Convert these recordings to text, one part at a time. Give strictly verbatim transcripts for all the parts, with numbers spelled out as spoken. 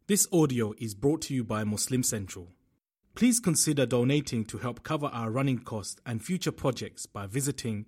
This audio is brought to you by Muslim Central. Please consider donating to help cover our running costs and future projects by visiting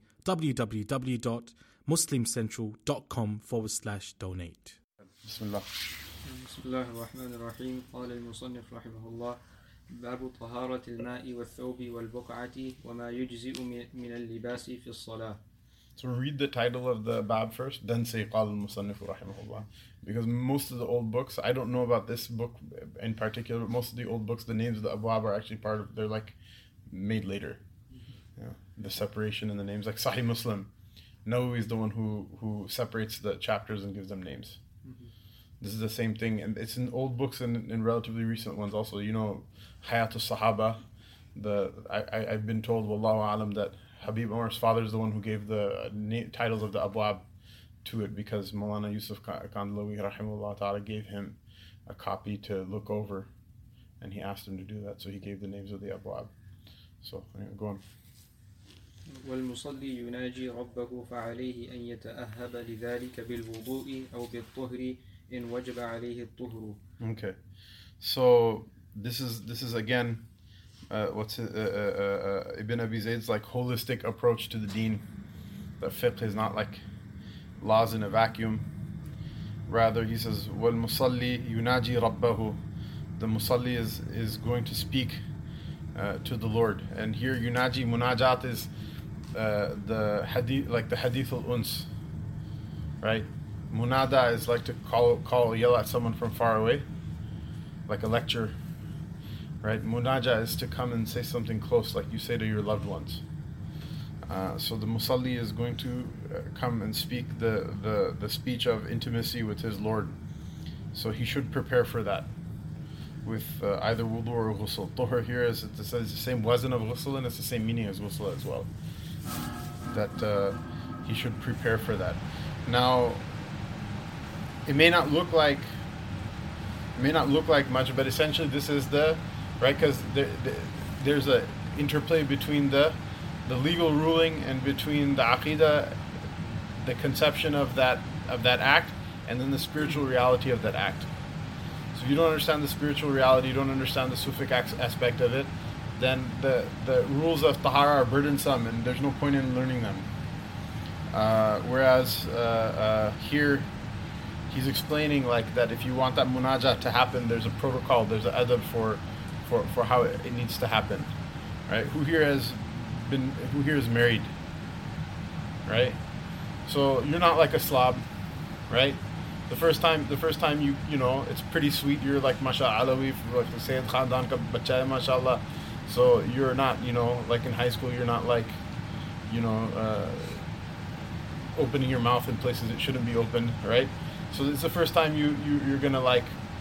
www.muslimcentral.com forward slash donate. Bismillah. بسم الله الرحمن الرحيم. قال المصنف رحمه الله: باب طهارة الماء والثوب والبقعة وما يجزئ من اللباس في الصلاة. So read the title of the bab first, then say قال المصنف رحمه الله. Because most of the old books, I don't know about this book in particular, but most of the old books, the names of the abwab are actually part of, they're like made later. Yeah, the separation in the names, like Sahih Muslim. Nawawi is the one who, who separates the chapters and gives them names. Mm-hmm. This is the same thing, and it's in old books and in relatively recent ones also. You know, Hayatul Sahaba, the, I, I, I've been told, Wallahu Alam, that Habib Umar's father is the one who gave the na- titles of the abwab to it, because Maulana Yusuf Kandhlawi rahimahullah ta'ala gave him a copy to look over, and he asked him to do that, so he gave the names of the abwab. So, anyway, go on. والمصلي يناجي ربه فعليه أن يتأهب لذلك بالوضوء أو بالطهر إن وجب عليه الطهر. Okay, so this is this is again uh, what's it, uh, uh, uh, Ibn Abi Zayd's like holistic approach to the deen. That fiqh is not like laws in a vacuum. Rather, he says, وَالْمُصَلِّي يُنَاجِي رَبَّهُ. The musalli is, is going to speak uh, to the Lord. And here, yunaji, munajat is uh, the hadith, like the hadith al-uns, right? Munada is like to call, call, yell at someone from far away, like a lecture, right? Munaja is to come and say something close, like you say to your loved ones. Uh, so the musalli is going to uh, come and speak the, the, the speech of intimacy with his Lord. So he should prepare for that with uh, either wudu or ghusl. Tuhur here is it's the same wazn of ghusl, and it's the same meaning as ghusl as well. That uh, he should prepare for that. Now, it may not look like it may not look like much, but essentially this is the right, because there, there, there's a interplay between the the legal ruling and between the aqidah, the conception of that of that act, and then the spiritual reality of that act. So if you don't understand the spiritual reality, you don't understand the Sufic aspect of it, then the, the rules of tahara are burdensome and there's no point in learning them. Uh, whereas uh, uh, here, he's explaining like that if you want that munajat to happen, there's a protocol, there's an adab for, for, for how it, it needs to happen. Right? Who here has been who here is married, right? So you're not like a slob, right? The first time the first time you you know it's pretty sweet, you're like mashallah alawi, like the Sayyid Khandan ka bacha hai mashallah. So you're not, you know, like in high school, you're not like, you know, uh, opening your mouth in places it shouldn't be opened, right? So it's the first time you, you you're gonna like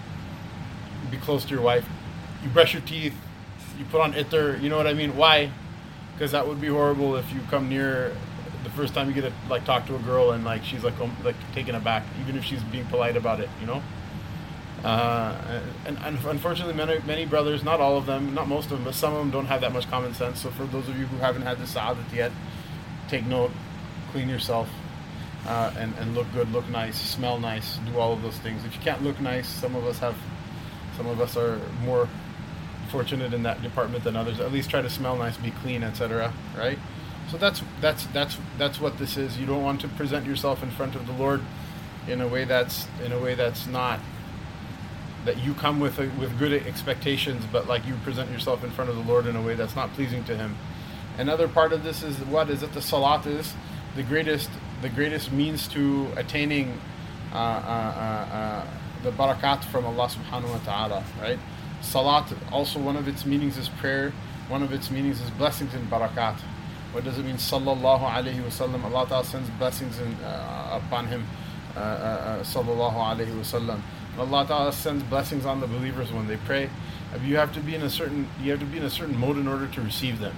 be close to your wife. You brush your teeth, you put on itar, you know what I mean? Why? Because that would be horrible if you come near the first time you get to like talk to a girl and like she's like um, like taken aback, even if she's being polite about it, you know. Uh, and, and unfortunately, many many brothers, not all of them, not most of them, but some of them don't have that much common sense. So for those of you who haven't had the sa'adat yet, take note, clean yourself, uh, and and look good, look nice, smell nice, do all of those things. If you can't look nice, some of us have, some of us are more fortunate in that department than others. At least try to smell nice, be clean, et cetera. Right? So that's that's that's that's what this is. You don't want to present yourself in front of the Lord in a way that's in a way that's not that you come with a, with good expectations, but like you present yourself in front of the Lord in a way that's not pleasing to Him. Another part of this is what is that the salat is the greatest the greatest means to attaining uh, uh, uh, uh, the barakat from Allah Subhanahu wa Taala. Right? Salat, also one of its meanings is prayer, one of its meanings is blessings and barakat. What does it mean? Sallallahu alayhi wa sallam. Allah Ta'ala sends blessings in, uh, upon him. Uh, uh, Sallallahu alayhi wa sallam. Allah Ta'ala sends blessings on the believers when they pray. You have to be in a certain you have to be in a certain mode in order to receive them.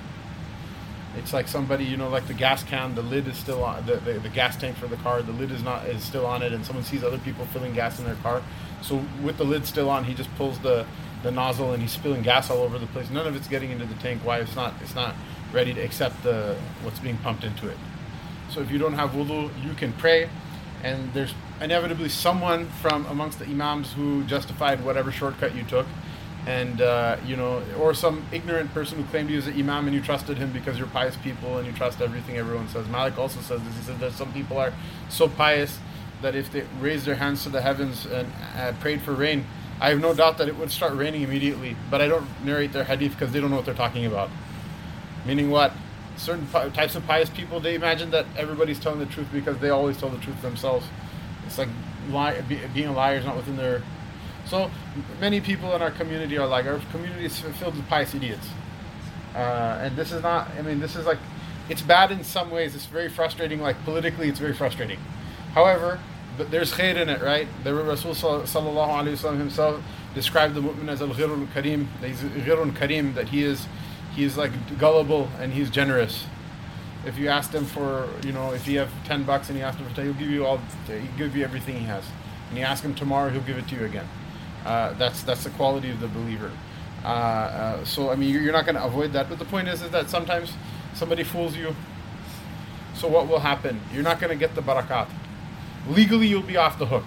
It's like somebody, you know, like the gas can, the lid is still on, the, the, the gas tank for the car, the lid is not is still on it, and someone sees other people filling gas in their car. So with the lid still on, he just pulls the, the nozzle and he's spilling gas all over the place. None of it's getting into the tank. Why? It's not it's not ready to accept the what's being pumped into it. So if you don't have wudu, you can pray, and there's inevitably someone from amongst the imams who justified whatever shortcut you took, and uh, you know, or some ignorant person who claimed he was an imam and you trusted him because you're pious people and you trust everything everyone says. Malik also says this. He said that some people are so pious that if they raised their hands to the heavens and uh, prayed for rain, I have no doubt that it would start raining immediately. But I don't narrate their hadith because they don't know what they're talking about. Meaning what? Certain pi- types of pious people, they imagine that everybody's telling the truth because they always tell the truth themselves. It's like lie, be, being a liar is not within their... So many people in our community are like, our community is filled with pious idiots. Uh, and this is not, I mean, this is like, it's bad in some ways. It's very frustrating. Like politically, it's very frustrating. However, but there's khair in it, right? The Rasul sallallahu alaihi wasallam himself described the mu'min as al-ghirun kareem. He's ghirun kareem, that he is, he is like gullible and he's generous. If you asked him for, you know, if you have ten bucks and you ask him for ten, he'll give you all, he'll give you everything he has. And you ask him tomorrow, he'll give it to you again. Uh, that's that's the quality of the believer. Uh, uh, so I mean, you're, you're not going to avoid that. But the point is, is that sometimes somebody fools you. So what will happen? You're not going to get the barakat. Legally, you'll be off the hook.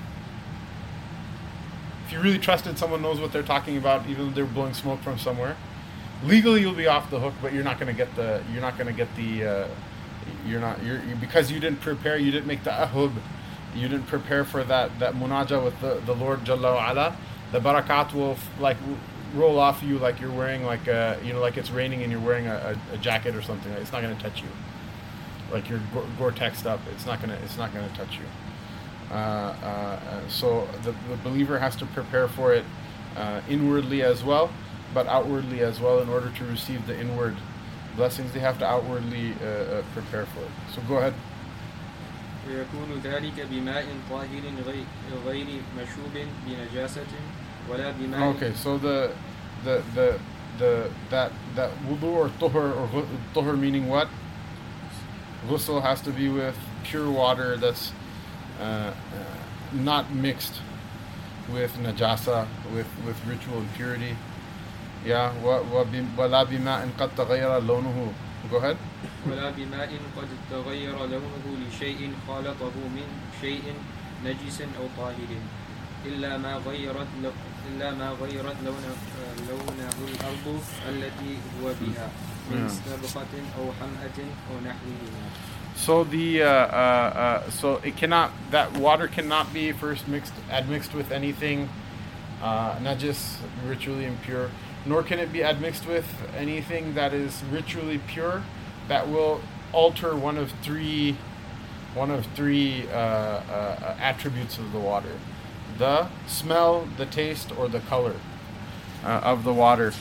If you really trusted someone knows what they're talking about, even though they're blowing smoke from somewhere, legally you'll be off the hook. But you're not going to get the. You're not going to get the. Uh, you're not. You're you, because you didn't prepare. You didn't make the ahub. You didn't prepare for that that munaja with the, the Lord Jalla wa Ala. The barakat will f- like roll off you like you're wearing like a, you know, like it's raining and you're wearing a, a, a jacket or something. It's not going to touch you. Like you're Gore-Texed up. It's not gonna it's not gonna touch you. Uh, uh, so the, the believer has to prepare for it uh, inwardly as well, but outwardly as well. In order to receive the inward blessings, they have to outwardly uh, uh, prepare for it. So go ahead. ويكون ذلك بماء طاهر غير مشوب بنجاسة ولا بماء. Okay, so the the the the that that wudu or tuhur or tuhur meaning what? Ghusl has to be with pure water that's uh, uh, not mixed with najasa, with with ritual impurity. Yeah, ولا بماء قد تغير لونه. Go ahead. ولا بماء قد تغير لونه لشيء خالطه من شيء نجس أو طاهر إلا ما غيرت إلا ما غيرت لونه لونه الأرض التي هو بها من سابقة أو حمأة أو نحوهما. So the uh, uh, uh, so it cannot, that water cannot be first mixed admixed with anything uh, najis, ritually impure, nor can it be admixed with anything that is ritually pure that will alter one of three one of three uh, uh, attributes of the water: the smell, the taste, or the color uh, of the water.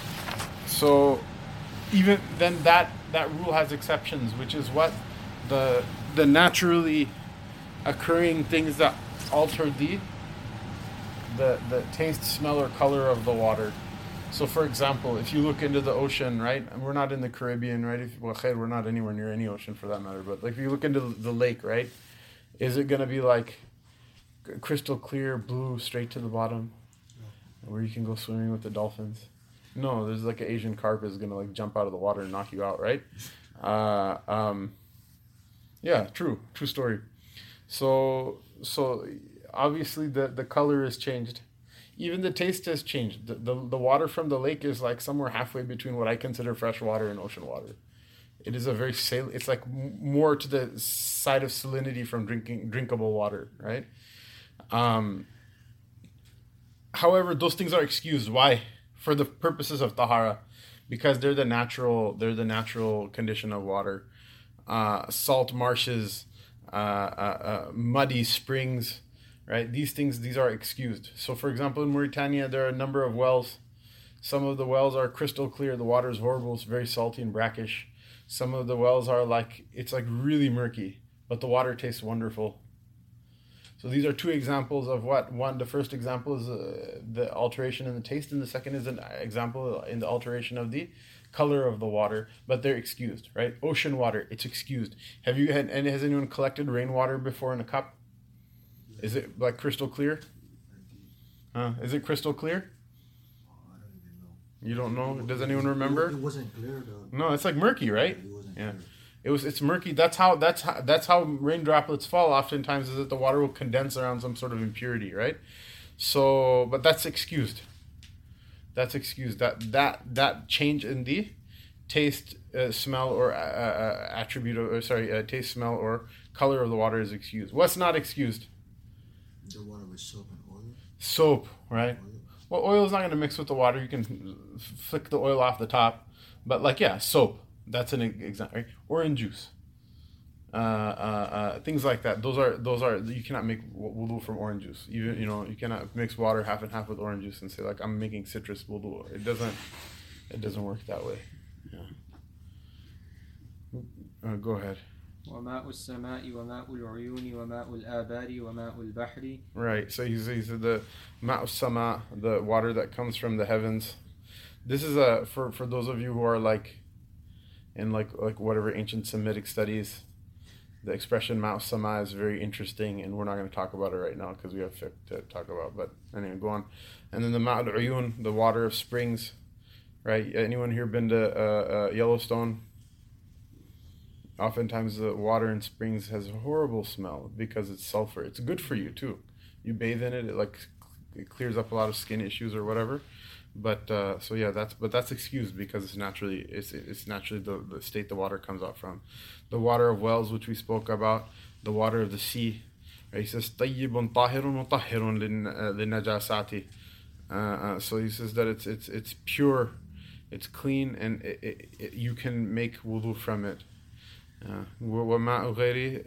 So even then, that that rule has exceptions, which is what the the naturally occurring things that alter the the the taste, smell, or color of the water. So, for example, if you look into the ocean, right, and we're not in the Caribbean, right? If, well, khair, we're not anywhere near any ocean for that matter. But like, if you look into the lake, right, is it going to be like crystal clear, blue, straight to the bottom, where you can go swimming with the dolphins? No, there's like an Asian carp is going to like jump out of the water and knock you out, right? Uh, um, yeah, true, true story. So, so obviously the the color is changed. Even the taste has changed. The, the the water from the lake is like somewhere halfway between what I consider fresh water and ocean water. It is a very sal- it's like m- more to the side of salinity from drinking drinkable water, right? Um, however, those things are excused. Why? For the purposes of tahara, because they're the natural they're the natural condition of water. Uh, salt marshes, uh, uh, uh, muddy springs. Right, these things, these are excused. So, for example, in Mauritania, there are a number of wells. Some of the wells are crystal clear. The water is horrible. It's very salty and brackish. Some of the wells are like, it's like really murky, but the water tastes wonderful. So these are two examples of what? One, the first example is uh, the alteration in the taste, and the second is an example in the alteration of the color of the water, but they're excused, right? Ocean water, it's excused. Have you had, and has anyone collected rainwater before in a cup? Is it like crystal clear? Huh? Is it crystal clear? I don't even know. You don't know? Does anyone remember? It wasn't clear though. No, it's like murky, right? It wasn't Yeah. clear. It was it's murky. That's how that's how that's how rain droplets fall. Oftentimes, is that the water will condense around some sort of impurity, right? So, but that's excused. That's excused. That that that change in the taste, uh, smell, or uh, uh, attribute, of, or sorry, uh, taste, smell, or color of the water is excused. What's not excused? The water with soap and oil. Soap, right? Oil. Well, oil is not going to mix with the water. You can flick the oil off the top, but like yeah, soap. That's an example, right? Orange juice. Uh, uh, uh, things like that. Those are those are you cannot make wudu from orange juice. Even you know you cannot mix water half and half with orange juice and say like I'm making citrus wudu. It doesn't. It doesn't work that way. Yeah. Uh, go ahead. وماء السماء وماء العيون وماء الآبار وماء البحر. Right. So he says the ma'u sama, the water that comes from the heavens. This is a for for those of you who are like in like like whatever ancient Semitic studies. The expression ma'u sama is very interesting, and we're not going to talk about it right now because we have fiqh to talk about. But anyway, go on. And then the ma'ul uyun, the water of springs, right? Anyone here been to uh, uh, Yellowstone? Oftentimes the water in springs has a horrible smell because it's sulfur. It's good for you too. You bathe in it, it like it clears up a lot of skin issues or whatever. But uh, so yeah, that's but that's excused because it's naturally it's it's naturally the, the state the water comes out from. The water of wells, which we spoke about, the water of the sea. Right? He says طيب طاهر مطهر للنجاسات. So he says that it's it's it's pure, it's clean, and it, it, it, you can make wudu from it. وماء غير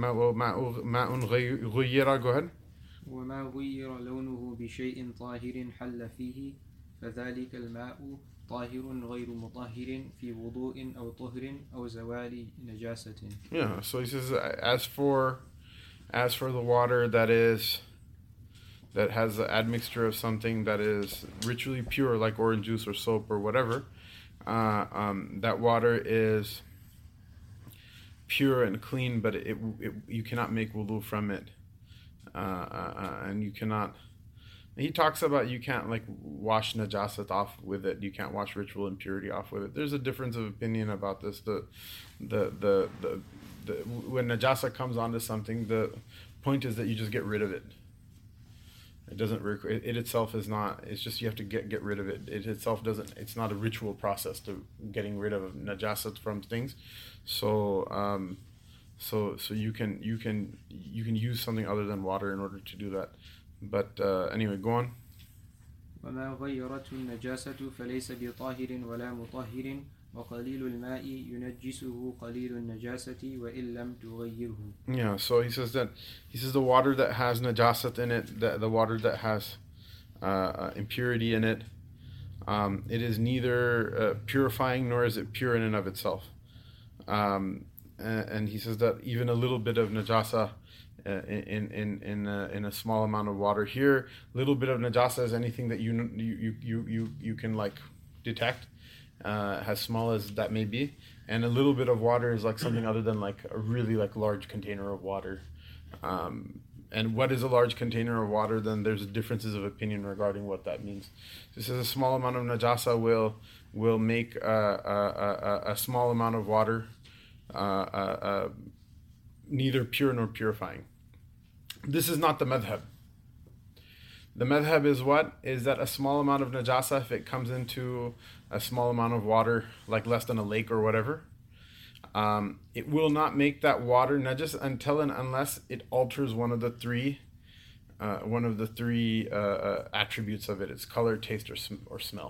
ماء غير go ahead. وما غير لونه بشيء طاهر حل فيه فذلك الماء طاهر غير مطهر في وضوء أو طهر أو زوال نجاسة. Yeah, so he says as for as for the water that is that has the admixture of something that is ritually pure like orange juice or soap or whatever, uh, um, that water is pure and clean, but it, it you cannot make wudu from it, uh, uh, and you cannot. He talks about you can't like wash najasat off with it. You can't wash ritual impurity off with it. There's a difference of opinion about this. The, the, the, the, the when najasa comes onto something, the point is that you just get rid of it. It doesn't. It, it itself is not. It's just you have to get get rid of it. It itself doesn't. It's not a ritual process to getting rid of najasat from things. So, um, so so you can you can you can use something other than water in order to do that. But uh, anyway, go on. وما غيرته النجاسة فليس بطاهر ولا مطهر وقليل الماء ينجسه قليل النجاسة وإن لم تغيره. Yeah, so he says that he says the water that has najasat in it, the, the water that has uh, uh, impurity in it, um, it is neither uh, purifying nor is it pure in and of itself. Um, and, and he says that even a little bit of najasa Uh, in in in a, in a small amount of water. Here, little bit of najasa is anything that you you you you you can like detect, uh, as small as that may be, and a little bit of water is like something other than like a really like large container of water. Um, and what is a large container of water? Then there's differences of opinion regarding what that means. This is a small amount of najasa will will make a a, a, a small amount of water uh, uh, uh, neither pure nor purifying. This is not the madhab. The madhab is what? Is that a small amount of najasa, if it comes into a small amount of water, like less than a lake or whatever, um, it will not make that water najas until and unless it alters one of the three, uh, one of the three uh, uh, attributes of it. It's color, taste, or sm- or smell.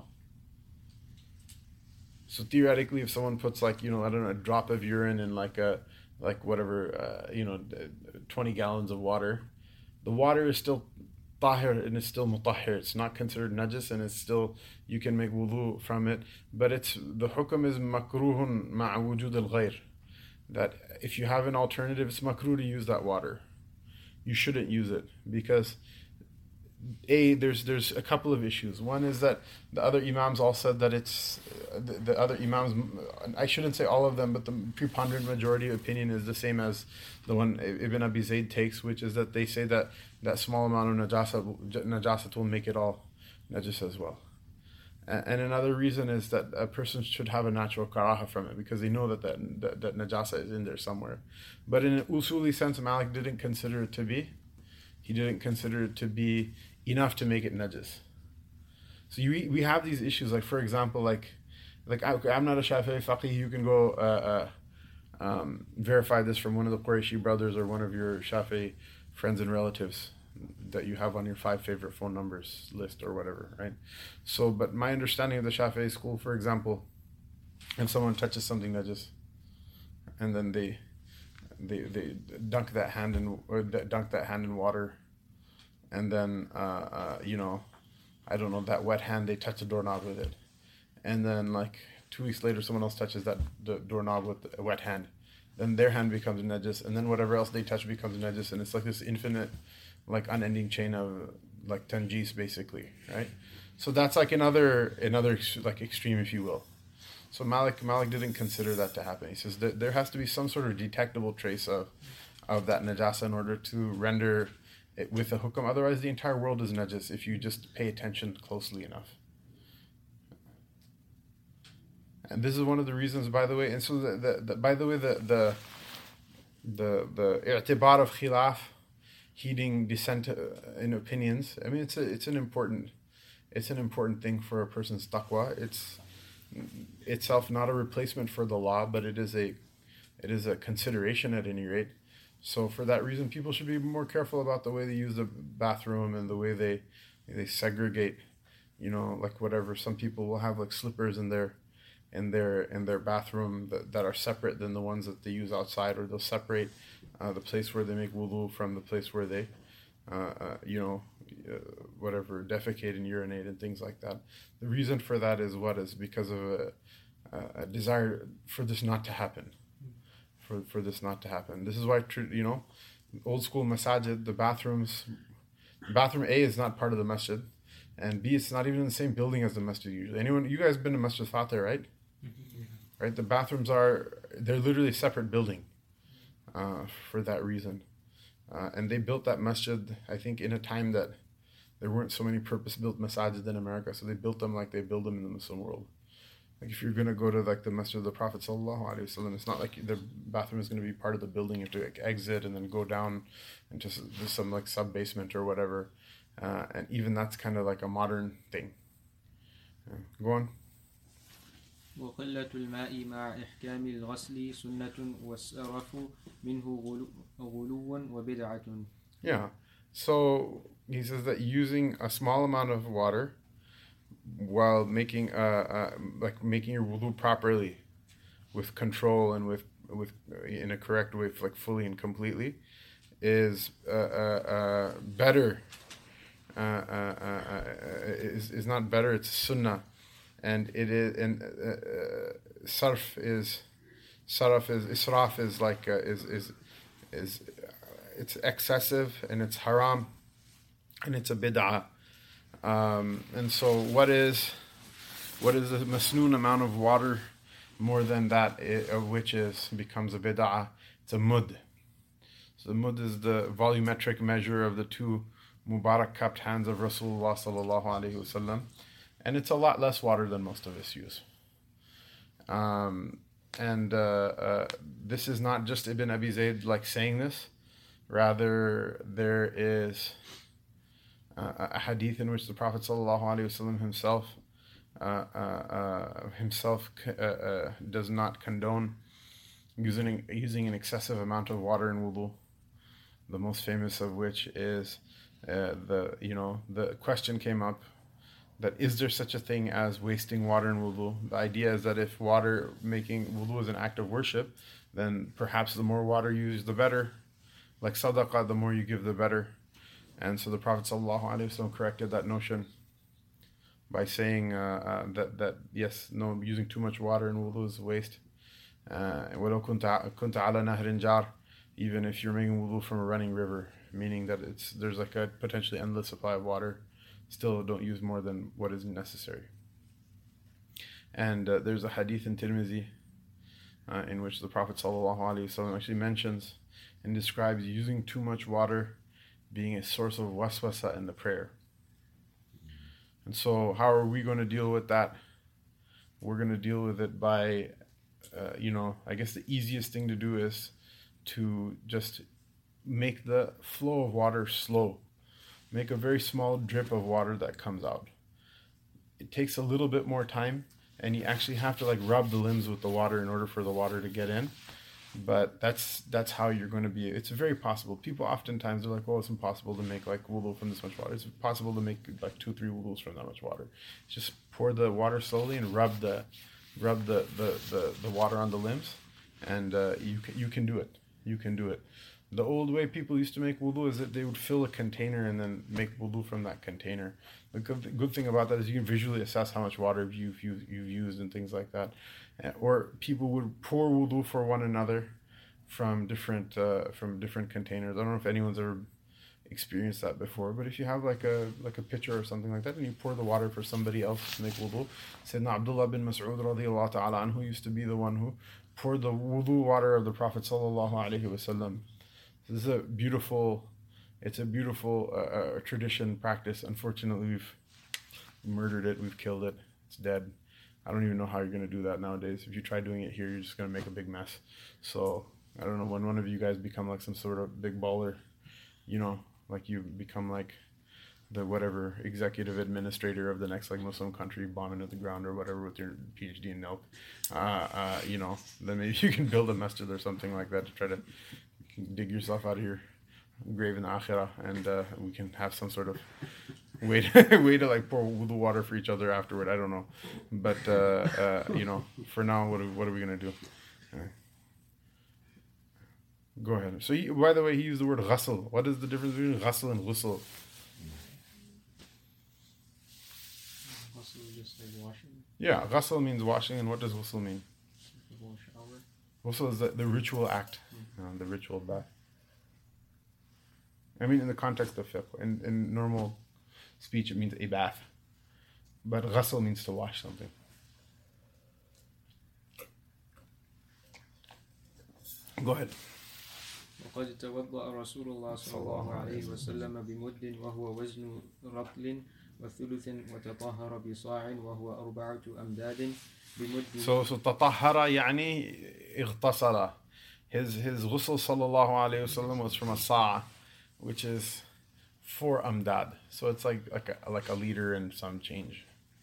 So theoretically, if someone puts like, you know, I don't know, a drop of urine in like a like whatever, uh, you know, twenty gallons of water, the water is still tahir and it's still mutahhir. It's not considered najis and it's still, you can make wudu from it. But it's, the hukum is makruhun ma'a wujud al-ghayr. That if you have an alternative, it's makruh to use that water. You shouldn't use it because A, there's there's a couple of issues. One is that the other imams all said that it's, the, the other imams, I shouldn't say all of them, but the preponderant majority opinion is the same as the one Ibn Abi Zayd takes, which is that they say that that small amount of najasa, najasa will make it all najis as well. And another reason is that a person should have a natural karaha from it because they know that that, that, that najasa is in there somewhere. But in an usuli sense, Malik didn't consider it to be. He didn't consider it to be enough to make it najis. So you, we have these issues, like for example, like like I, I'm not a Shafi'i faqih. You can go uh, uh, um, verify this from one of the Qurayshi brothers or one of your Shafi'i friends and relatives that you have on your five favorite phone numbers list or whatever, right? So, but my understanding of the Shafi'i school, for example, if someone touches something that just, and then they, they they dunk that hand in or dunk that hand in water, and then uh, uh, you know, I don't know, that wet hand, they touch the doorknob with it, and then like two weeks later, someone else touches that the doorknob with a wet hand, then their hand becomes najis, and then whatever else they touch becomes najis, and it's like this infinite, like unending chain of like tanjis basically, right? So that's like another another like extreme, if you will. So Malik Malik didn't consider that to happen. He says that there has to be some sort of detectable trace of of that najasa in order to render it with a hukam. Otherwise, the entire world is najis if you just pay attention closely enough. And this is one of the reasons, by the way. And so the, the, the by the way, the the the the i'tibar of khilaf, heeding dissent in opinions. I mean, it's a, it's an important, it's an important thing for a person's taqwa. It's itself not a replacement for the law, but it is a, it is a consideration at any rate. So for that reason, people should be more careful about the way they use the bathroom and the way they, they segregate. You know, like whatever. Some people will have like slippers in their, in their in their bathroom that, that are separate than the ones that they use outside, or they'll separate Uh, the place where they make wudu from the place where they, uh, uh, you know, uh, whatever, defecate and urinate and things like that. The reason for that is what is because of a, a desire for this not to happen, for for this not to happen. This is why, you know, old school masajid, the bathrooms, bathroom A is not part of the masjid, and B, it's not even in the same building as the masjid usually. Anyone, you guys have been to Masjid Fateh, right? Mm-hmm. Right, the bathrooms are, they're literally a separate building. Uh, for that reason. Uh, and they built that masjid, I think, in a time that there weren't so many purpose-built masajid in America, so they built them like they build them in the Muslim world. Like if you're going to go to like the masjid of the Prophet sallallahu alaihi wasallam, it's not like the bathroom is going to be part of the building. You have to like, exit and then go down into some like sub-basement or whatever. Uh, and even that's kind of like a modern thing. Yeah. Go on. وقلة الماء مع إحكام الغسل سنة والسرف منه غلو وبدعة. Yeah. So he says that using a small amount of water while making uh, uh like making your wudu properly, with control and with with in a correct way, like fully and completely, is uh, uh, uh better. Uh, uh, uh, uh, is is not better. It's sunnah. And it is, and uh, uh, sarf is, sarf is, israf is like, uh, is, is, is, uh, it's excessive and it's haram and it's a bid'ah. Um, and so what is, what is the masnoon amount of water more than that, of which is, becomes a bid'ah? It's a mud. So the mud is the volumetric measure of the two Mubarak cupped hands of Rasulullah sallallahu alaihi wasallam. And it's a lot less water than most of us use. Um, and uh, uh, this is not just Ibn Abi Zayd like saying this. Rather, there is uh, a hadith in which the Prophet ﷺ himself uh, uh, uh, himself uh, uh, does not condone using using an excessive amount of water in wudu. The most famous of which is uh, the you know the question came up, that is there such a thing as wasting water in wudu? The idea is that if water making wudu is an act of worship, then perhaps the more water you use, the better. Like sadaqah, the more you give, the better. And so the Prophet ﷺ corrected that notion by saying uh, uh, that, that, yes, no, using too much water in wudu is a waste. Uh, even if you're making wudu from a running river, meaning that it's there's like a potentially endless supply of water, still don't use more than what is necessary. And uh, there's a hadith in Tirmidhi uh, in which the Prophet ﷺ actually mentions and describes using too much water being a source of waswasa in the prayer. And so how are we going to deal with that? We're going to deal with it by, uh, you know, I guess the easiest thing to do is to just make the flow of water slow. Make a very small drip of water that comes out. It takes a little bit more time, and you actually have to like rub the limbs with the water in order for the water to get in. But that's that's how you're going to be. It's very possible. People oftentimes are like, oh, it's impossible to make like wudu from this much water. It's possible to make like two, three wudus from that much water. Just pour the water slowly and rub the rub the, the, the, the water on the limbs, and uh, you can, you can do it. You can do it. The old way people used to make wudu is that they would fill a container and then make wudu from that container. The good, good thing about that is you can visually assess how much water you've, you've, you've used and things like that. Or people would pour wudu for one another from different uh, from different containers. I don't know if anyone's ever experienced that before, but if you have like a like a pitcher or something like that, and you pour the water for somebody else to make wudu. Sayyidina Abdullah bin Mas'ud radiyallahu ta'ala anhu used to be the one who poured the wudu water of the Prophet sallallahu alaihi wasallam. This is a beautiful, it's a beautiful uh, uh, tradition, practice. Unfortunately, we've murdered it, we've killed it, it's dead. I don't even know how you're going to do that nowadays. If you try doing it here, you're just going to make a big mess. So, I don't know, when one of you guys become like some sort of big baller, you know, like you become like the whatever executive administrator of the next like Muslim country, bombing at the ground or whatever with your PhD in milk, uh, uh, you know, then maybe you can build a masjid or something like that to try to dig yourself out of your grave in the akhirah, and uh, we can have some sort of way to, way to like pour wudu water for each other afterward. I don't know, but uh, uh, you know, for now, what are, what are we gonna do? Uh, go ahead. So, he, by the way, he used the word ghasl. What is the difference between ghasl and ghusl? Ghusl is just like washing. Yeah, ghasl means washing, and what does ghusl mean? Shower. Ghusl is the, the ritual act, uh, the ritual bath. I mean, in the context of fiqh, in, in normal speech, it means a bath. But ghusl means to wash something. Go ahead. وقد توضأ رسول الله صلى الله عليه وسلم بمد وهو وزن رطل وثلث وتطهر بصاع وهو أربعة أمداد بمد. So, so تطهر يعني اغتسل. His his ghusl sallallahu alayhi wasallam was from a sa', which is four amdad. So it's like like a, like a liter and some change.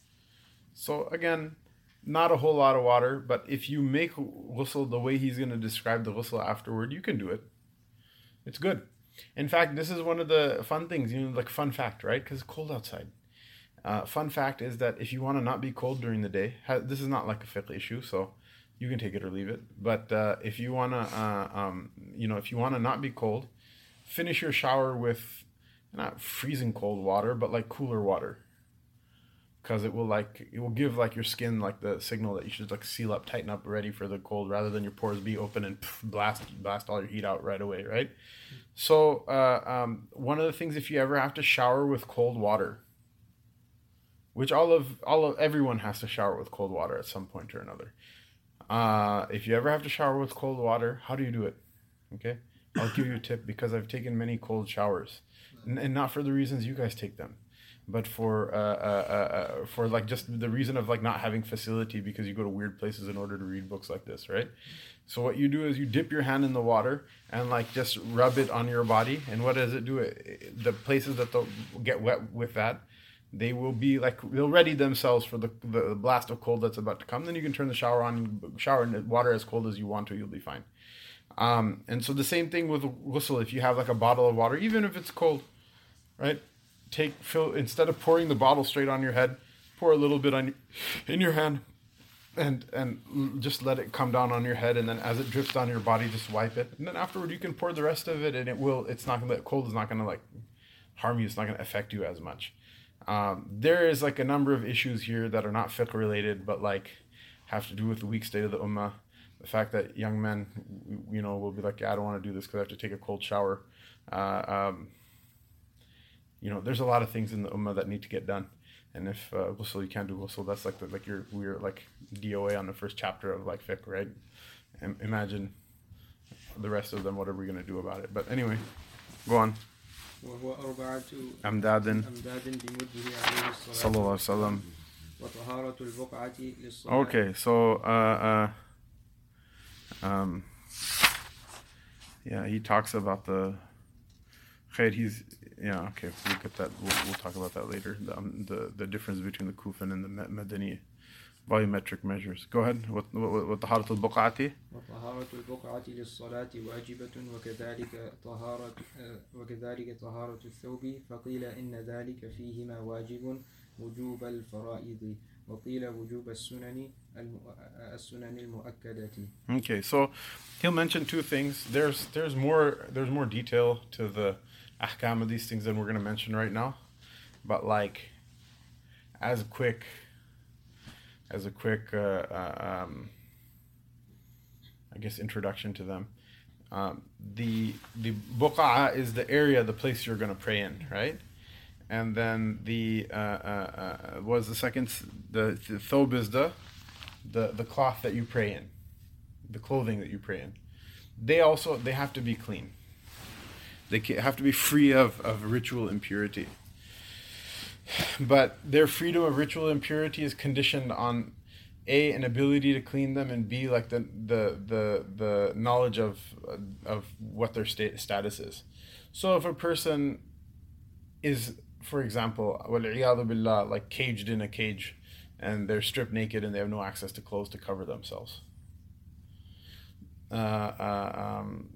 So again, not a whole lot of water, but if you make ghusl the way he's going to describe the ghusl afterward, you can do it. It's good. In fact, this is one of the fun things, you know, like fun fact, right? Because it's cold outside. Uh, fun fact is that if you want to not be cold during the day, ha- this is not like a fiqh issue, so you can take it or leave it. But uh, if you want to, uh, um, you know, if you want to not be cold, finish your shower with not freezing cold water, but like cooler water. Because it will like it will give like your skin like the signal that you should like seal up, tighten up, ready for the cold, rather than your pores be open and pff, blast blast all your heat out right away, right? So uh, um, one of the things, if you ever have to shower with cold water, which all of all of everyone has to shower with cold water at some point or another. Uh, if you ever have to shower with cold water, how do you do it? Okay, I'll give you a tip, because I've taken many cold showers, and, and not for the reasons you guys take them, but for uh, uh, uh, for like just the reason of like not having facility, because you go to weird places in order to read books like this, right? So what you do is you dip your hand in the water and like just rub it on your body, and what does it do? It, the places that they'll get wet with that, they will be like, they'll ready themselves for the, the blast of cold that's about to come. Then you can turn the shower on, shower in water as cold as you want to, you'll be fine. Um, and so the same thing with ghusl. If you have like a bottle of water, even if it's cold, right? Take, fill, instead of pouring the bottle straight on your head, pour a little bit on in your hand, and and just let it come down on your head, and then as it drips down your body, just wipe it, and then afterward you can pour the rest of it, and it will. It's not gonna. Cold is not gonna like harm you. It's not gonna affect you as much. Um, there is like a number of issues here that are not fiqh related, but like have to do with the weak state of the ummah. The fact that young men, you know, will be like, yeah, I don't want to do this because I have to take a cold shower. Uh, um, you know, there's a lot of things in the ummah that need to get done. And if uh, ghusl, you can't do ghusl, that's like the, like you're we're like D O A on the first chapter of like fiqh, right? And imagine the rest of them. What are we gonna do about it? But anyway, go on. وهو أربعة أمداد أمداد بمده عليه الصلاة صلى الله عليه وسلم. وطهارة البقعة للصلاة. Okay, so uh, uh, um, yeah, he talks about the khair. He's yeah, okay. We'll get that. We'll, we'll talk about that later. The, um, the the difference between the Kufan and the Madani volumetric measures. Go ahead. What what what طهارة البقعة؟ وطهارة البقعة للصلاة واجبة وكذلك طهارة وكذلك طهارة الثوب فقيل إن ذلك فيهما واجب وجوب الفرائض وقيل وجوب السنن السنن المؤكدة. Okay, so he'll mention two things. There's there's more there's more detail to the ahkam of these things than we're going to mention right now. But like as a quick as a quick uh, uh, um, I guess introduction to them. Um, the the buqa'a is the area, the place you're going to pray in, right? And then the uh, uh, uh, was the second the, the thob is the, the the cloth that you pray in, the clothing that you pray in. They also they have to be clean. They have to be free of, of ritual impurity. But their freedom of ritual impurity is conditioned on A, an ability to clean them, and B, like the the the, the knowledge of of what their state status is. So if a person is, for example, وَالْعِيَاذُ بِاللَّهِ, like caged in a cage, and they're stripped naked and they have no access to clothes to cover themselves, uh, uh, um,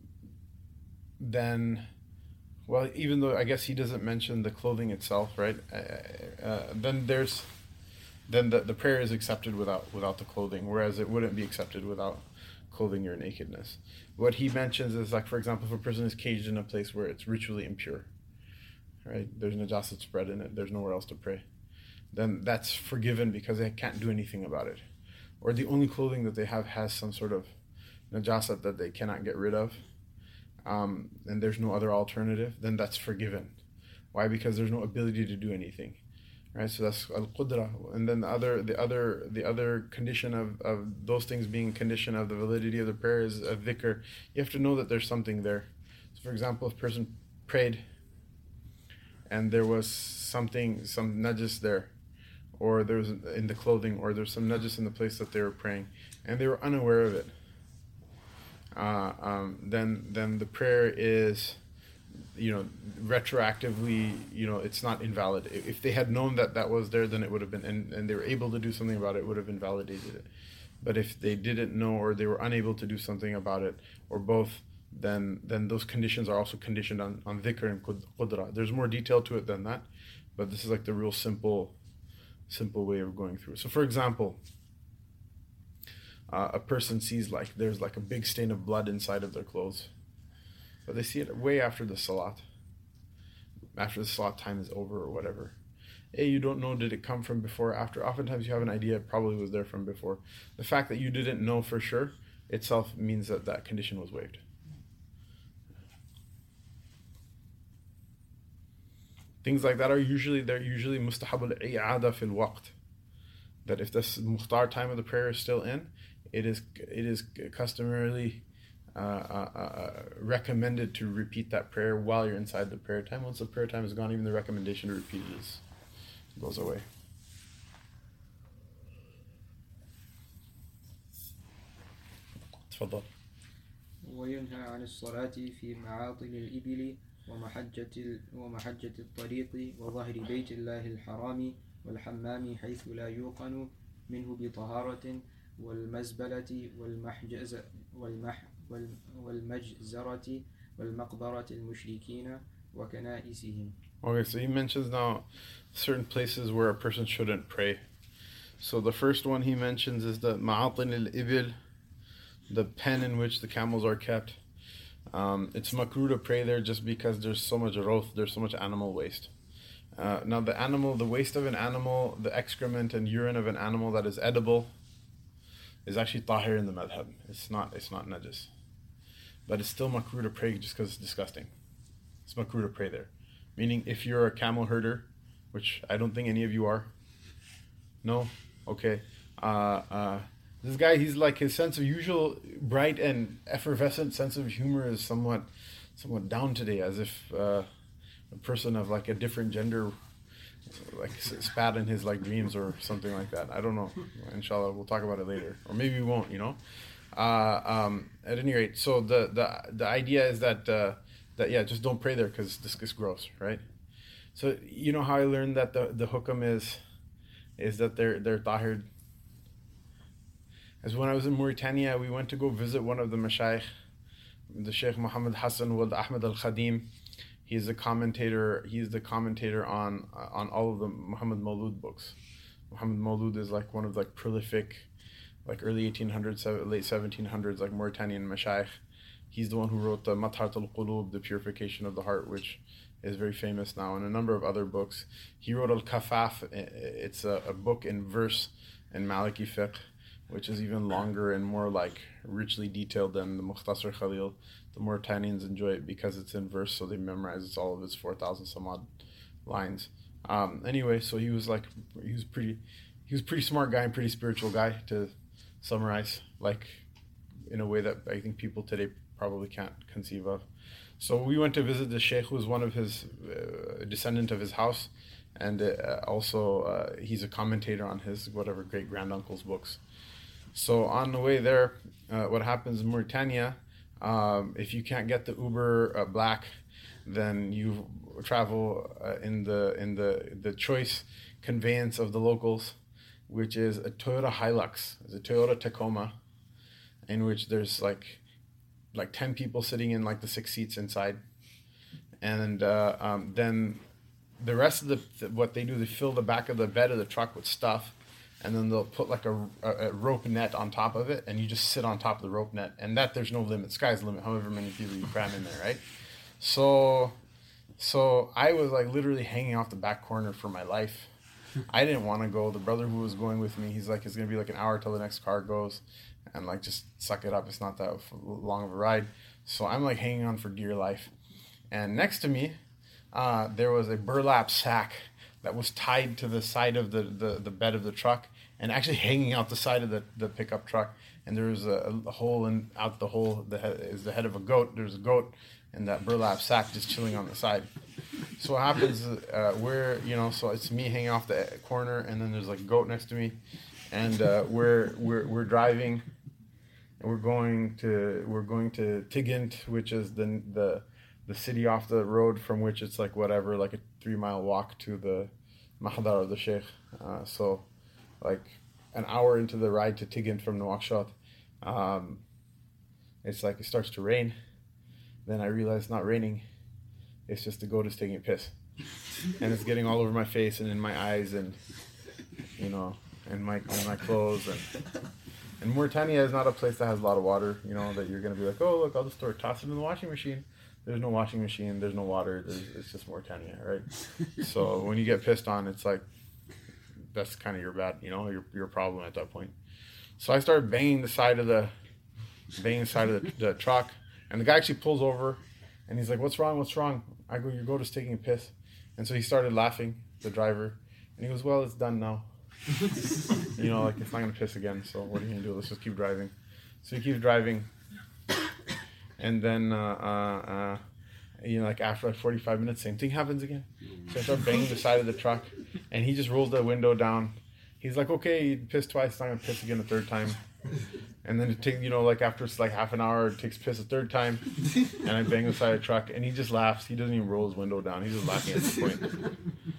then, well, even though I guess he doesn't mention the clothing itself, right? Uh, uh, then there's, then the, the prayer is accepted without without the clothing, whereas it wouldn't be accepted without clothing your nakedness. What he mentions is, like, for example, if a person is caged in a place where it's ritually impure, right? There's najasat spread in it. There's nowhere else to pray. Then that's forgiven because they can't do anything about it. Or the only clothing that they have has some sort of najasat that they cannot get rid of, um, and there's no other alternative. Then that's forgiven. Why? Because there's no ability to do anything, right? So that's al-qudra. And then the other, the other, the other condition of, of those things being condition of the validity of the prayer is a dhikr. You have to know that there's something there. So, for example, if a person prayed and there was something, some najis there, or there was in the clothing, or there's some najis in the place that they were praying, and they were unaware of it, uh, um, then then the prayer is, you know, retroactively, you know, it's not invalid. If they had known that that was there, then it would have been, and, and they were able to do something about it, it would have invalidated it. But if they didn't know, or they were unable to do something about it, or both, then then those conditions are also conditioned on, on dhikr and qudra. There's more detail to it than that, but this is like the real simple simple way of going through it. So for example, uh, a person sees like there's like a big stain of blood inside of their clothes, but they see it way after the salat, after the salat time is over or whatever. A, you don't know, did it come from before or after? Oftentimes you have an idea, it probably was there from before. The fact that you didn't know for sure itself means that that condition was waived. Things like that are usually, they're usually mustahab al-i'ada fil waqt. That if this mukhtar time of the prayer is still in, it is it is customarily uh, uh, uh, recommended to repeat that prayer while you're inside the prayer time. Once the prayer time is gone, even the recommendation to repeat it is, goes away. تفضل. وينهى عن الصلاة في معاطل الإبل ومحجة ومحجة الطريق وظهر بيت الله الحرام والحمام حيث لا يوقن منه بطهارة والمزبلة والمحجز والمح والمجزرة والمقبرة المشركين وكنائسهم. Okay, so he mentions now certain places where a person shouldn't pray. So the first one he mentions is the ma'atin al-ibil, the pen in which the camels are kept. Um, it's makruh to pray there just because there's so much roth, there's so much animal waste. Uh, now the animal, the waste of an animal, the excrement and urine of an animal that is edible is actually tahir in the madhab. It's not, it's not najis. But it's still makruh to pray just because it's disgusting. It's makruh to pray there. Meaning if you're a camel herder, which I don't think any of you are. No? Okay. Uh, uh, this guy, he's like, his sense of usual bright and effervescent sense of humor is somewhat somewhat down today, as if uh, a person of like a different gender like spat in his like dreams or something like that. I don't know. Inshallah, we'll talk about it later, or maybe we won't. You know. Uh, um, at any rate, so the the the idea is that uh, that yeah, just don't pray there because this is gross, right? So you know how I learned that the the hukam is is that they're they're tahir. As when I was in Mauritania, we went to go visit one of the mashayikh, the Sheikh Muhammad Hassan Wald Ahmed Al Khadim. He's the commentator. He's the commentator on uh, on all of the Muhammad Maulud books. Muhammad Maulud is like one of like prolific, like early eighteen hundreds, late seventeen hundreds, like Mauritanian mashayikh. He's the one who wrote the Matharat al-Qulub, the purification of the heart, which is very famous now, and a number of other books. He wrote Al-Kafaf. It's a, a book in verse in Maliki fiqh, which is even longer and more like richly detailed than the Mukhtasar Khalil. The Mauritanians enjoy it because it's in verse, so they memorize it's all of its four thousand some odd lines. Um, anyway, so he was like, he was pretty, he was a pretty smart guy and pretty spiritual guy, to summarize, like in a way that I think people today probably can't conceive of. So we went to visit the Sheikh, who was one of his uh, descendant of his house, and uh, also uh, he's a commentator on his whatever great granduncle's books. So on the way there, uh, what happens in Mauritania, um, if you can't get the Uber uh, Black, then you travel uh, in the in the the choice conveyance of the locals, which is a Toyota Hilux, it's a Toyota Tacoma, in which there's like like ten people sitting in like the six seats inside, and uh, um, then the rest of the, the what they do, they fill the back of the bed of the truck with stuff, and then they'll put like a, a, a rope net on top of it, and you just sit on top of the rope net, and that there's no limit. Sky's the limit, however many people you cram in there, right? So, so I was like literally hanging off the back corner for my life. I didn't want to go. The brother who was going with me, he's like, it's gonna be like an hour till the next car goes, and like just suck it up. It's not that long of a ride. So I'm like hanging on for dear life, and next to me, uh, there was a burlap sack that was tied to the side of the, the, the bed of the truck, and actually hanging out the side of the, the pickup truck. And there was a, a hole in out the hole the head, is the head of a goat. There's a goat in that burlap sack just chilling on the side. So what happens is uh, we're, you know, so it's me hanging off the corner, and then there's like a goat next to me, and uh, we're we're we're driving, and we're going to we're going to Tigint, which is the the the city off the road from which it's like whatever, like a three mile walk to the Mahdar of the Sheikh. Uh, so like an hour into the ride to Tigint from Nouakchott, um, it's like it starts to rain. Then I realize it's not raining. It's just the goat is taking a piss. And it's getting all over my face and in my eyes and, you know, and my and my clothes. And and Mauritania is not a place that has a lot of water, you know, that you're going to be like, oh, look, I'll just throw it, toss it in the washing machine. There's no washing machine. There's no water. There's, it's just Mauritania, right? So when you get pissed on, it's like, that's kind of your bad, you know, your your problem at that point. So I started banging the side of the, banging the side of the, the truck. And the guy actually pulls over, and he's like, what's wrong, what's wrong? I go, your goat is taking a piss. And so he started laughing, the driver. And he goes, well, it's done now. You know, like, it's not going to piss again, so what are you going to do? Let's just keep driving. So he keeps driving. And then, uh, uh, uh, you know, like, after like forty-five minutes, same thing happens again. So I start banging the side of the truck, and he just rolls the window down. He's like, okay, you pissed twice, it's not going to piss again a third time. And then it takes, you know, like after it's like half an hour, it takes piss a third time, and I bang the side of the truck, and he just laughs. He doesn't even roll his window down. He's just laughing at the point.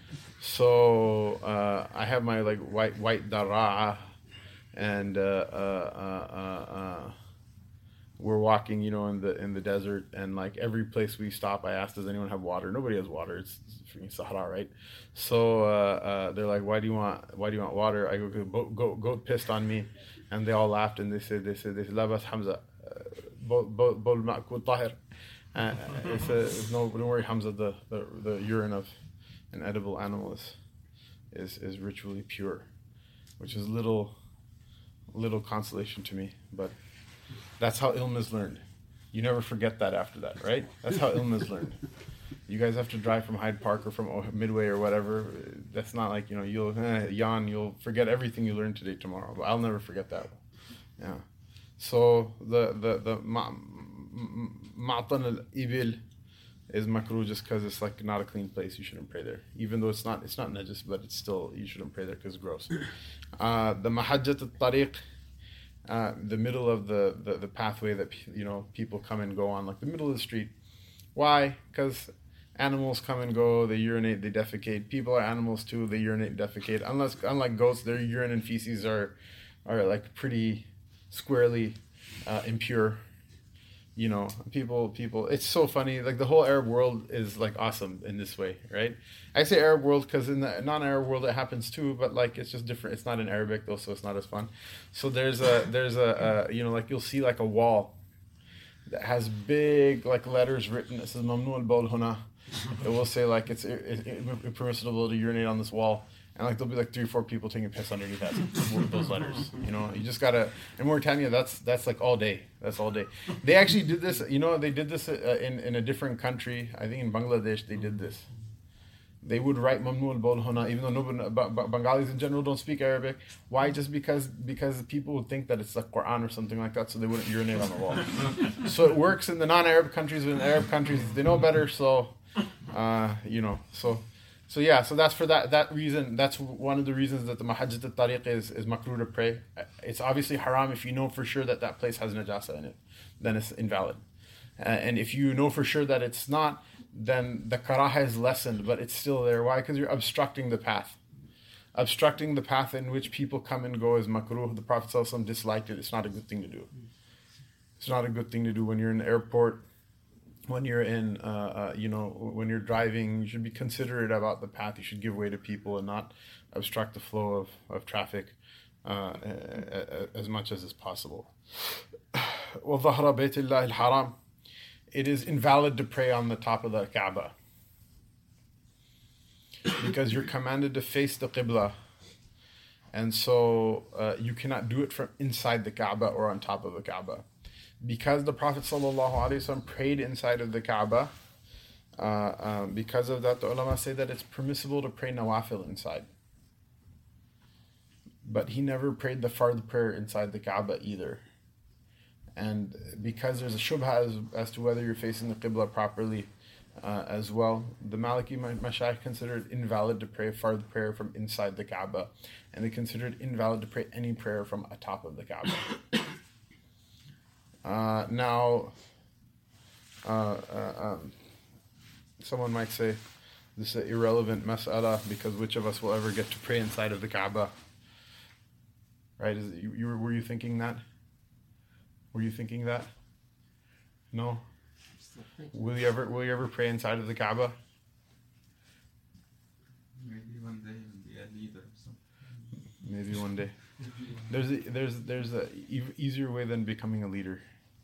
So uh, I have my like white white dara'a, and uh, uh, uh, uh, uh, we're walking, you know, in the in the desert, and like every place we stop, I ask, does anyone have water? Nobody has water. It's, it's freaking Sahara, right? So uh, uh, they're like, why do you want why do you want water? I go, goat, goat, goat pissed on me. And they all laughed, and they said, they said, they said, Labas Hamza, bol ma'kul tahir. They said, no, don't worry, Hamza, the, the, the urine of an edible animal is, is, is ritually pure, which is little, little consolation to me. But that's how ilm is learned. You never forget that after that, right? That's how ilm is learned. You guys have to drive from Hyde Park or from Midway or whatever. That's not like, you know, you'll eh, yawn, you'll forget everything you learned today tomorrow. But I'll never forget that. Yeah. So the the the ma'tan al-ibil, is makruh just because it's like not a clean place. You shouldn't pray there, even though it's not it's not najis, but it's still you shouldn't pray there because it's gross. Uh, the mahajjat al-tariq, uh, the middle of the, the the pathway that you know people come and go on, like the middle of the street. Why? Because animals come and go, they urinate, they defecate. People are animals too, they urinate, defecate. Unless unlike goats, their urine and feces are are like pretty squarely uh, impure. You know, people, people, it's so funny. Like the whole Arab world is like awesome in this way, right? I say Arab world because in the non-Arab world it happens too, but like it's just different. It's not in Arabic though, so it's not as fun. So there's a, there's a, a you know, like you'll see like a wall that has big like letters written. It says "Mamnu al-bawl huna." It will say like it's impermissible to urinate on this wall. And like there'll be like three or four people taking a piss underneath that those letters. You know, you just gotta. In Mauritania, that's that's like all day. That's all day. They actually did this. You know, they did this uh, in in a different country. I think in Bangladesh they did this. They would write "Mamnu al-bawl huna," even though nobody, Bengalis in general don't speak Arabic. Why? Just because because people would think that it's like Quran or something like that, so they wouldn't urinate on the wall. So it works in the non-Arab countries, but in the Arab countries they know better. So, uh, you know, so. So yeah, so that's for that that reason. That's one of the reasons that the mahajjat al-tariq is, is makruh to pray. It's obviously haram if you know for sure that that place has najasa in it. Then it's invalid. Uh, and if you know for sure that it's not, then the karaha is lessened, but it's still there. Why? Because you're obstructing the path. Obstructing the path in which people come and go is makruh. The Prophet ﷺ disliked it. It's not a good thing to do. It's not a good thing to do when you're in the airport. When you're in, uh, uh, you know, when you're driving, you should be considerate about the path. You should give way to people and not obstruct the flow of, of traffic uh, as much as is possible. وَظَهْرَ بَيْتِ اللَّهِ الْحَرَامِ. It is invalid to pray on the top of the Kaaba because you're commanded to face the Qibla. And so uh, you cannot do it from inside the Kaaba or on top of the Kaaba. Because the Prophet ﷺ prayed inside of the Kaaba, uh, uh, because of that, the ulama say that it's permissible to pray nawafil inside. But he never prayed the fard prayer inside the Kaaba either. And because there's a shubha as, as to whether you're facing the Qibla properly uh, as well, the Maliki Mashayikh considered it invalid to pray a fard prayer from inside the Kaaba. And they considered it invalid to pray any prayer from atop of the Kaaba. Uh, now, uh, uh, um, someone might say this is an irrelevant mas'ala because which of us will ever get to pray inside of the Kaaba? Right? Is it, you, you were you thinking that? Were you thinking that? No. Will you ever will you ever pray inside of the Kaaba? Maybe one day and be a leader or something. Maybe one day. There's a, there's there's a e- easier way than becoming a leader.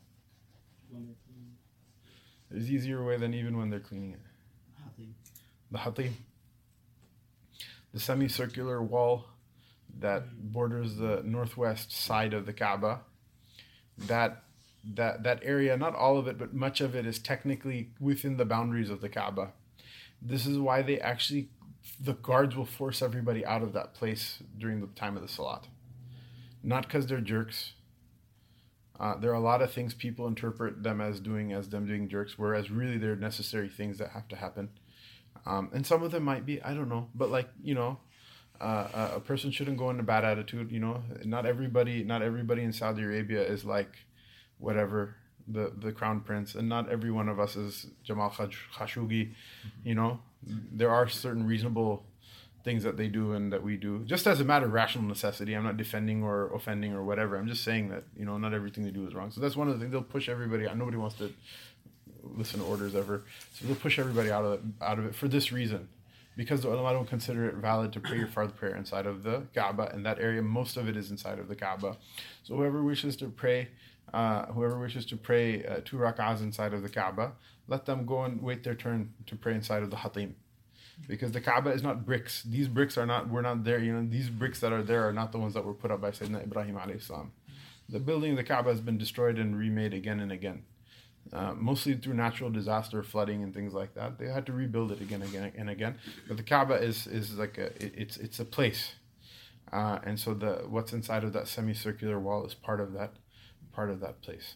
There's easier way than even when they're cleaning it. The hatim. The semicircular wall that borders the northwest side of the Kaaba. That that that area, not all of it, but much of it is technically within the boundaries of the Kaaba. This is why they actually, the guards will force everybody out of that place during the time of the Salat. Not because they're jerks. Uh, there are a lot of things people interpret them as doing as them doing jerks, whereas really they're necessary things that have to happen. Um, and some of them might be, I don't know, but like, you know, uh, a person shouldn't go in a bad attitude, you know. Not everybody, not everybody in Saudi Arabia is like whatever, the, the crown prince, and not every one of us is Jamal Khashoggi, you know. There are certain reasonable things that they do and that we do, just as a matter of rational necessity. I'm not defending or offending or whatever. I'm just saying that, you know, not everything they do is wrong. So that's one of the things. They'll push everybody out. Nobody wants to listen to orders ever. So they'll push everybody out of it, out of it for this reason. Because the ulama don't consider it valid to pray your fard prayer inside of the Kaaba. In that area, most of it is inside of the Kaaba. So whoever wishes to pray, uh, whoever wishes to pray uh, two rak'ahs inside of the Kaaba, let them go and wait their turn to pray inside of the hatim. Because the Kaaba is not bricks. These bricks are not, we're not there, you know, these bricks that are there are not the ones that were put up by Sayyidina Ibrahim alayhi salam. The building of the Kaaba has been destroyed and remade again and again. Uh, mostly through natural disaster, flooding and things like that. They had to rebuild it again, again, and again. But the Kaaba is is like a, it, it's it's a place. Uh, and so the what's inside of that semicircular wall is part of that, part of that place.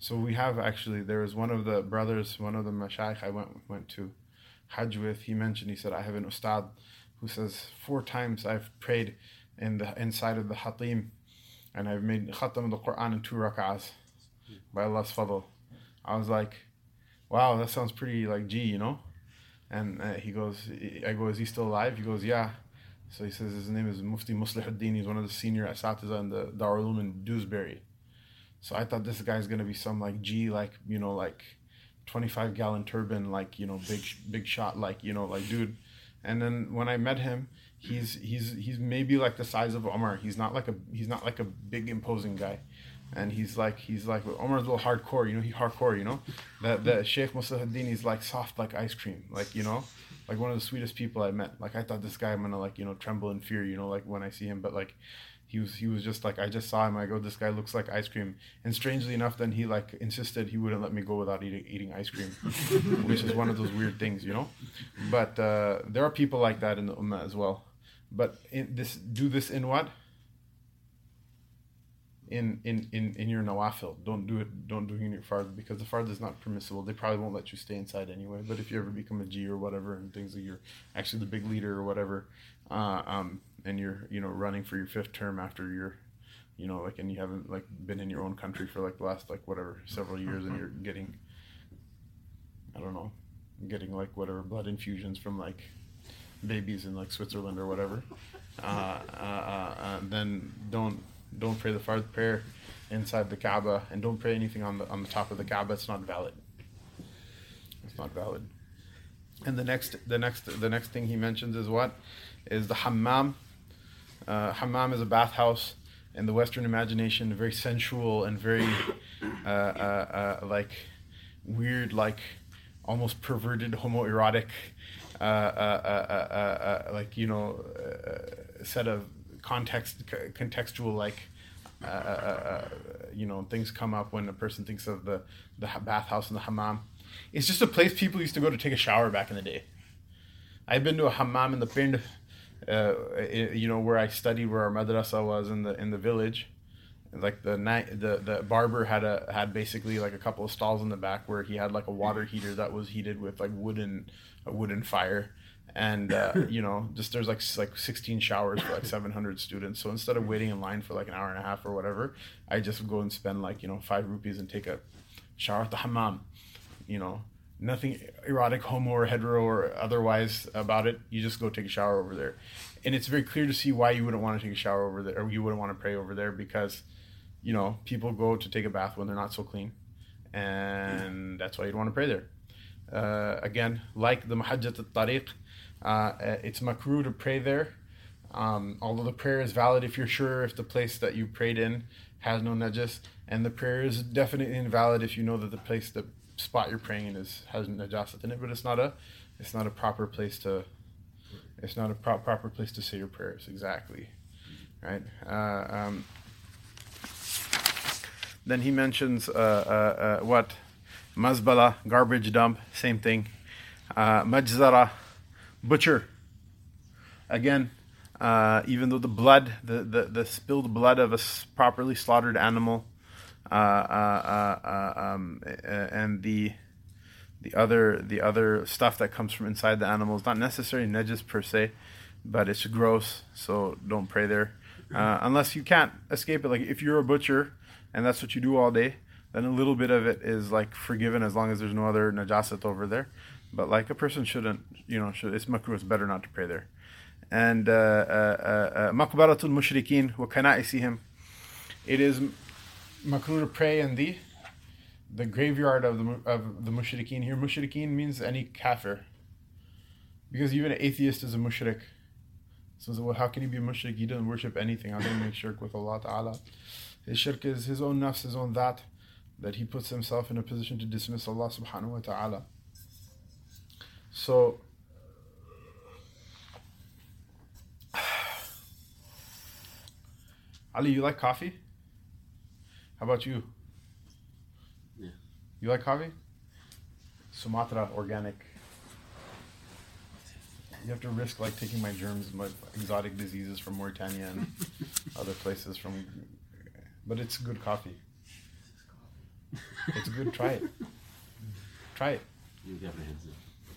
So we have actually, there was one of the brothers, one of the mashayikh I went went to Hajj with, he mentioned, he said, I have an ustad who says, four times I've prayed in the inside of the hatim, and I've made khatam of the Quran in two rak'ahs by Allah's fadl. I was like, wow, that sounds pretty like G, you know? And uh, he goes, I go, is he still alive? He goes, yeah. So he says his name is Mufti Muslihuddin. He's one of the senior asatiza in the Darul Uloom in Dewsbury. So I thought this guy's gonna be some like G, like, you know, like twenty-five gallon turban, like, you know, big big shot, like, you know, like dude. And then when I met him, he's he's he's maybe like the size of Omar. He's not like a he's not like a big imposing guy. And he's like he's like Omar's a little hardcore, you know, he hardcore, you know. That that Sheikh Muslihuddin, he's like soft like ice cream, like, you know, like one of the sweetest people I met. Like I thought this guy, I'm gonna like, you know, tremble in fear, you know, like when I see him, but like He was he was just like, I just saw him, I go, this guy looks like ice cream. And strangely enough, then he like insisted he wouldn't let me go without eating eating ice cream, which is one of those weird things, you know. But uh, there are people like that in the ummah as well. But in this, do this in what? In in, in, in your nawafil. Don't do it. Don't do it in your fard, because the fard is not permissible. They probably won't let you stay inside anyway. But if you ever become a G or whatever, and things like you're actually the big leader or whatever, uh, um, and you're, you know, running for your fifth term after you're, you know, like, and you haven't like been in your own country for like the last like whatever several years, and you're getting, I don't know, getting like whatever blood infusions from like babies in like Switzerland or whatever, uh, uh, uh, uh, then don't don't pray the fard prayer inside the Kaaba, and don't pray anything on the on the top of the Kaaba. It's not valid. It's not valid. And the next the next the next thing he mentions is what? Is the hammam. Uh, hammam is a bathhouse in the Western imagination, very sensual and very uh, uh, uh, like weird, like almost perverted, homoerotic, uh, uh, uh, uh, uh, like, you know, uh, set of context, contextual, like, uh, uh, uh, you know, things come up when a person thinks of the, the bathhouse and the hammam. It's just a place people used to go to take a shower back in the day. I've been to a hammam in the Pind, uh, you know, where I studied, where our madrasa was in the in the village. Like the night, the the barber had a had basically like a couple of stalls in the back where he had like a water heater that was heated with like wooden a wooden fire, and uh, you know, just there's like like sixteen showers for like seven hundred students. So instead of waiting in line for like an hour and a half or whatever, I just go and spend like, you know, five rupees and take a shower at the hammam. You know, nothing erotic, homo or hetero or otherwise about it. You just go take a shower over there, and it's very clear to see why you wouldn't want to take a shower over there, or you wouldn't want to pray over there, because, you know, people go to take a bath when they're not so clean, and that's why you'd want to pray there. Uh, again, like the Mahajjat al-Tariq, uh, it's makruh to pray there, um, although the prayer is valid if you're sure if the place that you prayed in has no najis, and the prayer is definitely invalid if you know that the place, the spot you're praying in is has najasat in it, but it's not a it's not a proper place to it's not a pro- proper place to say your prayers, exactly, right? Uh, um, Then he mentions uh, uh, uh, what? Mazbala, garbage dump, same thing. Uh, majzara, butcher. Again, uh, even though the blood, the, the, the spilled blood of a properly slaughtered animal, uh, uh, uh, uh, um, uh, and the the other the other stuff that comes from inside the animal is not necessarily najis per se, but it's gross, so don't pray there. Uh, unless you can't escape it. Like if you're a butcher and that's what you do all day, then a little bit of it is like forgiven as long as there's no other najasat over there. But like a person shouldn't, you know, should, it's makruh, it's better not to pray there. And maqbaratul mushrikeen wa kana'isihim, it is makruh to pray in the the graveyard of the of the mushrikeen. Here, mushrikeen means any kafir, because even an atheist is a mushrik. So, well, how can he be a mushrik? He doesn't worship anything. How can he make shirk with Allah Ta'ala? His shirk is his own nafs, his own that, that he puts himself in a position to dismiss Allah Subhanahu wa Ta'ala. So, Ali, you like coffee? How about you? Yeah. You like coffee? Sumatra, organic. You have to risk like taking my germs, my exotic diseases from Mauritania and other places from, but it's good coffee. It's good. Try it. Try it. You get my hands in.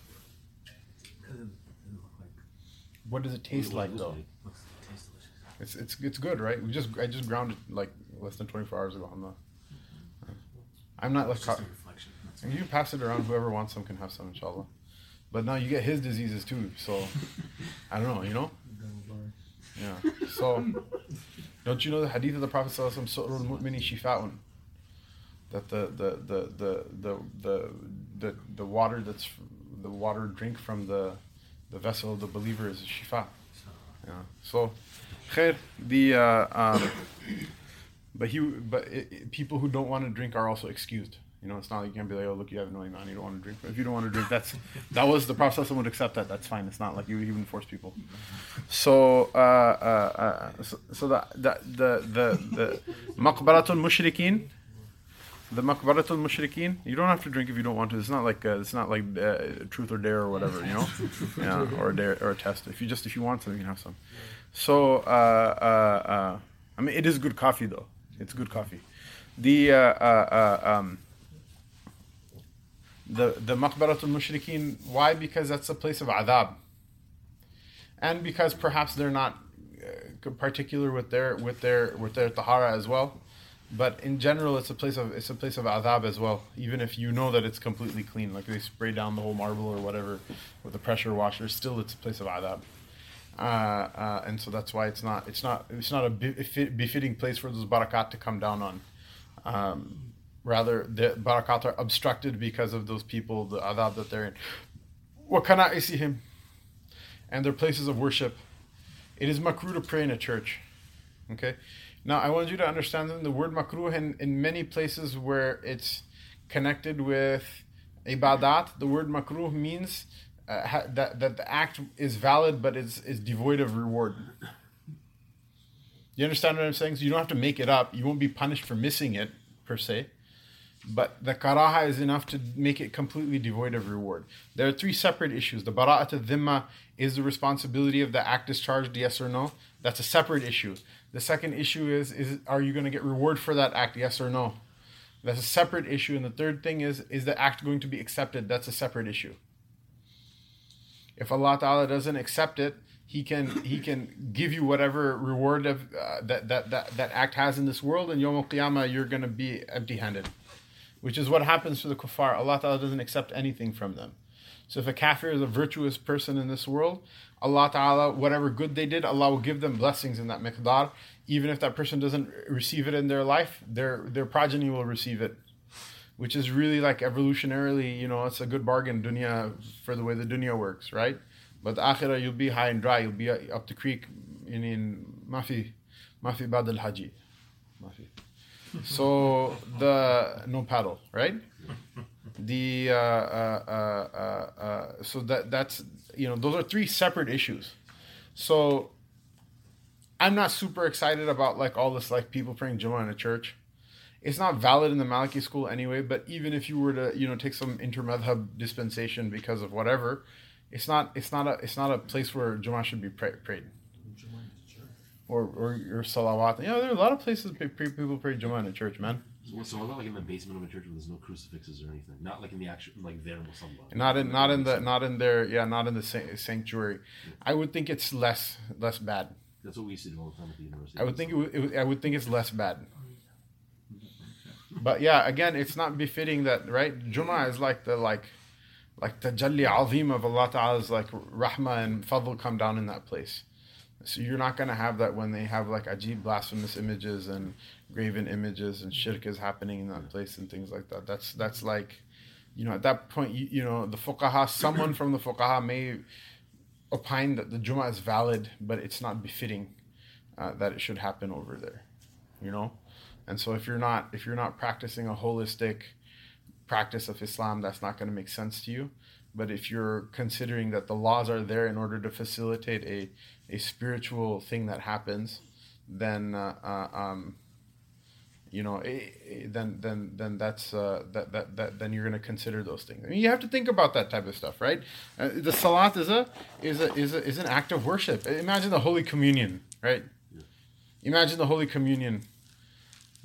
What does it taste What like does it though? taste Looks tastes delicious. It's it's it's good, right? We just I just ground it like less than twenty-four hours ago. I'm not. I'm not like. It's just a reflection. That's And you pass it around. Whoever wants some can have some, inshallah. But now you get his diseases too. So I don't know. You know. Yeah. So don't you know the hadith of the Prophet sallallahu alaihi wasallam? Su'rul mu'mini shifa'un. That the the the the the the the, the water that's the water drink from the the vessel of the believer is shifa. Yeah. So, khair, the uh, um, but he but it, it, people who don't want to drink are also excused. You know, it's not like you can be like, oh look, you have no iman, you don't want to drink. But if you don't want to drink, that's that was the Prophet would accept that. That's fine. It's not like you even force people. So, uh, uh, uh, so, so the the the the, the maqbaratul mushrikeen. The Maqbaratul Mushrikeen, you don't have to drink if you don't want to. It's not like uh, it's not like uh, truth or dare or whatever, you know, yeah, or a dare or a test. If you just if you want some, you can have some. So uh, uh, uh, I mean, it is good coffee though. It's good coffee. The uh, uh, uh, um, the the Maqbaratul Mushrikeen. Why? Because that's a place of adab, and because perhaps they're not uh, particular with their with their with their tahara as well. But in general, it's a place of it's a place of adab as well. Even if you know that it's completely clean, like they spray down the whole marble or whatever with a pressure washer, still it's a place of adab. Uh, uh, and so that's why it's not it's not it's not a befitting place for those barakat to come down on. Um, rather, the barakat are obstructed because of those people, the adab that they're in. وَكَنَا إِسِهِمْ, and their places of worship. It is makruh to pray in a church. Okay. Now, I want you to understand that the word makruh in, in many places where it's connected with ibadat, the word makruh means uh, ha, that, that the act is valid but is, is devoid of reward. You understand what I'm saying? So you don't have to make it up. You won't be punished for missing it, per se. But the karaha is enough to make it completely devoid of reward. There are three separate issues. The bara'at al-dhimma is the responsibility of the act discharged, yes or no. That's a separate issue. The second issue is, is are you going to get reward for that act, yes or no? That's a separate issue. And the third thing is, is the act going to be accepted? That's a separate issue. If Allah Ta'ala doesn't accept it, He can He can give you whatever reward of, uh, that, that, that, that act has in this world, and Yawm al-Qiyamah, you're going to be empty-handed. Which is what happens to the kuffar. Allah Ta'ala doesn't accept anything from them. So if a kafir is a virtuous person in this world, Allah Ta'ala, whatever good they did, Allah will give them blessings in that miqdar. Even if that person doesn't receive it in their life, their their progeny will receive it. Which is really like evolutionarily, you know, it's a good bargain, dunya, for the way the dunya works, right? But the akhirah, you'll be high and dry, you'll be up the creek in, in mafi, mafi bad al-haji. Mafi. So the no paddle, right? The uh, uh, uh, uh, uh, so that that's you know those are three separate issues. So I'm not super excited about like all this like people praying Jummah in a church. It's not valid in the Maliki school anyway. But even if you were to you know take some inter-madhab dispensation because of whatever, it's not it's not a it's not a place where Jummah should be pray, prayed. Or or your salawat. Yeah, there are a lot of places people pray Jummah in a church, man. So, so what about like in the basement of a church where there's no crucifixes or anything? Not like in the actual, like there Musalla. Not in, not in the, not in their, yeah, not in the sanctuary. I would think it's less, less bad. That's what we used to do all the time at the university. I would think it, would, it would, I would think it's less bad. But yeah, again, it's not befitting that, right? Jummah is like the like, like the Jalli Azim of Allah Ta'ala's like rahmah and fadl come down in that place. So you're not going to have that when they have like ajib blasphemous images and graven images and shirk is happening in that place and things like that. That's that's like, you know, at that point, you, you know, the fuqaha, someone from the fuqaha may opine that the Jummah is valid, but it's not befitting uh, that it should happen over there, you know? And so if you're not if you're not practicing a holistic practice of Islam, that's not going to make sense to you. But if you're considering that the laws are there in order to facilitate a, a spiritual thing that happens, then uh, uh, um, you know, eh, eh, then then then that's uh, that, that that then you're going to consider those things. I mean, you have to think about that type of stuff, right? Uh, the salat is a is a is a, is an act of worship. Imagine the Holy Communion, right? Yeah. Imagine the Holy Communion.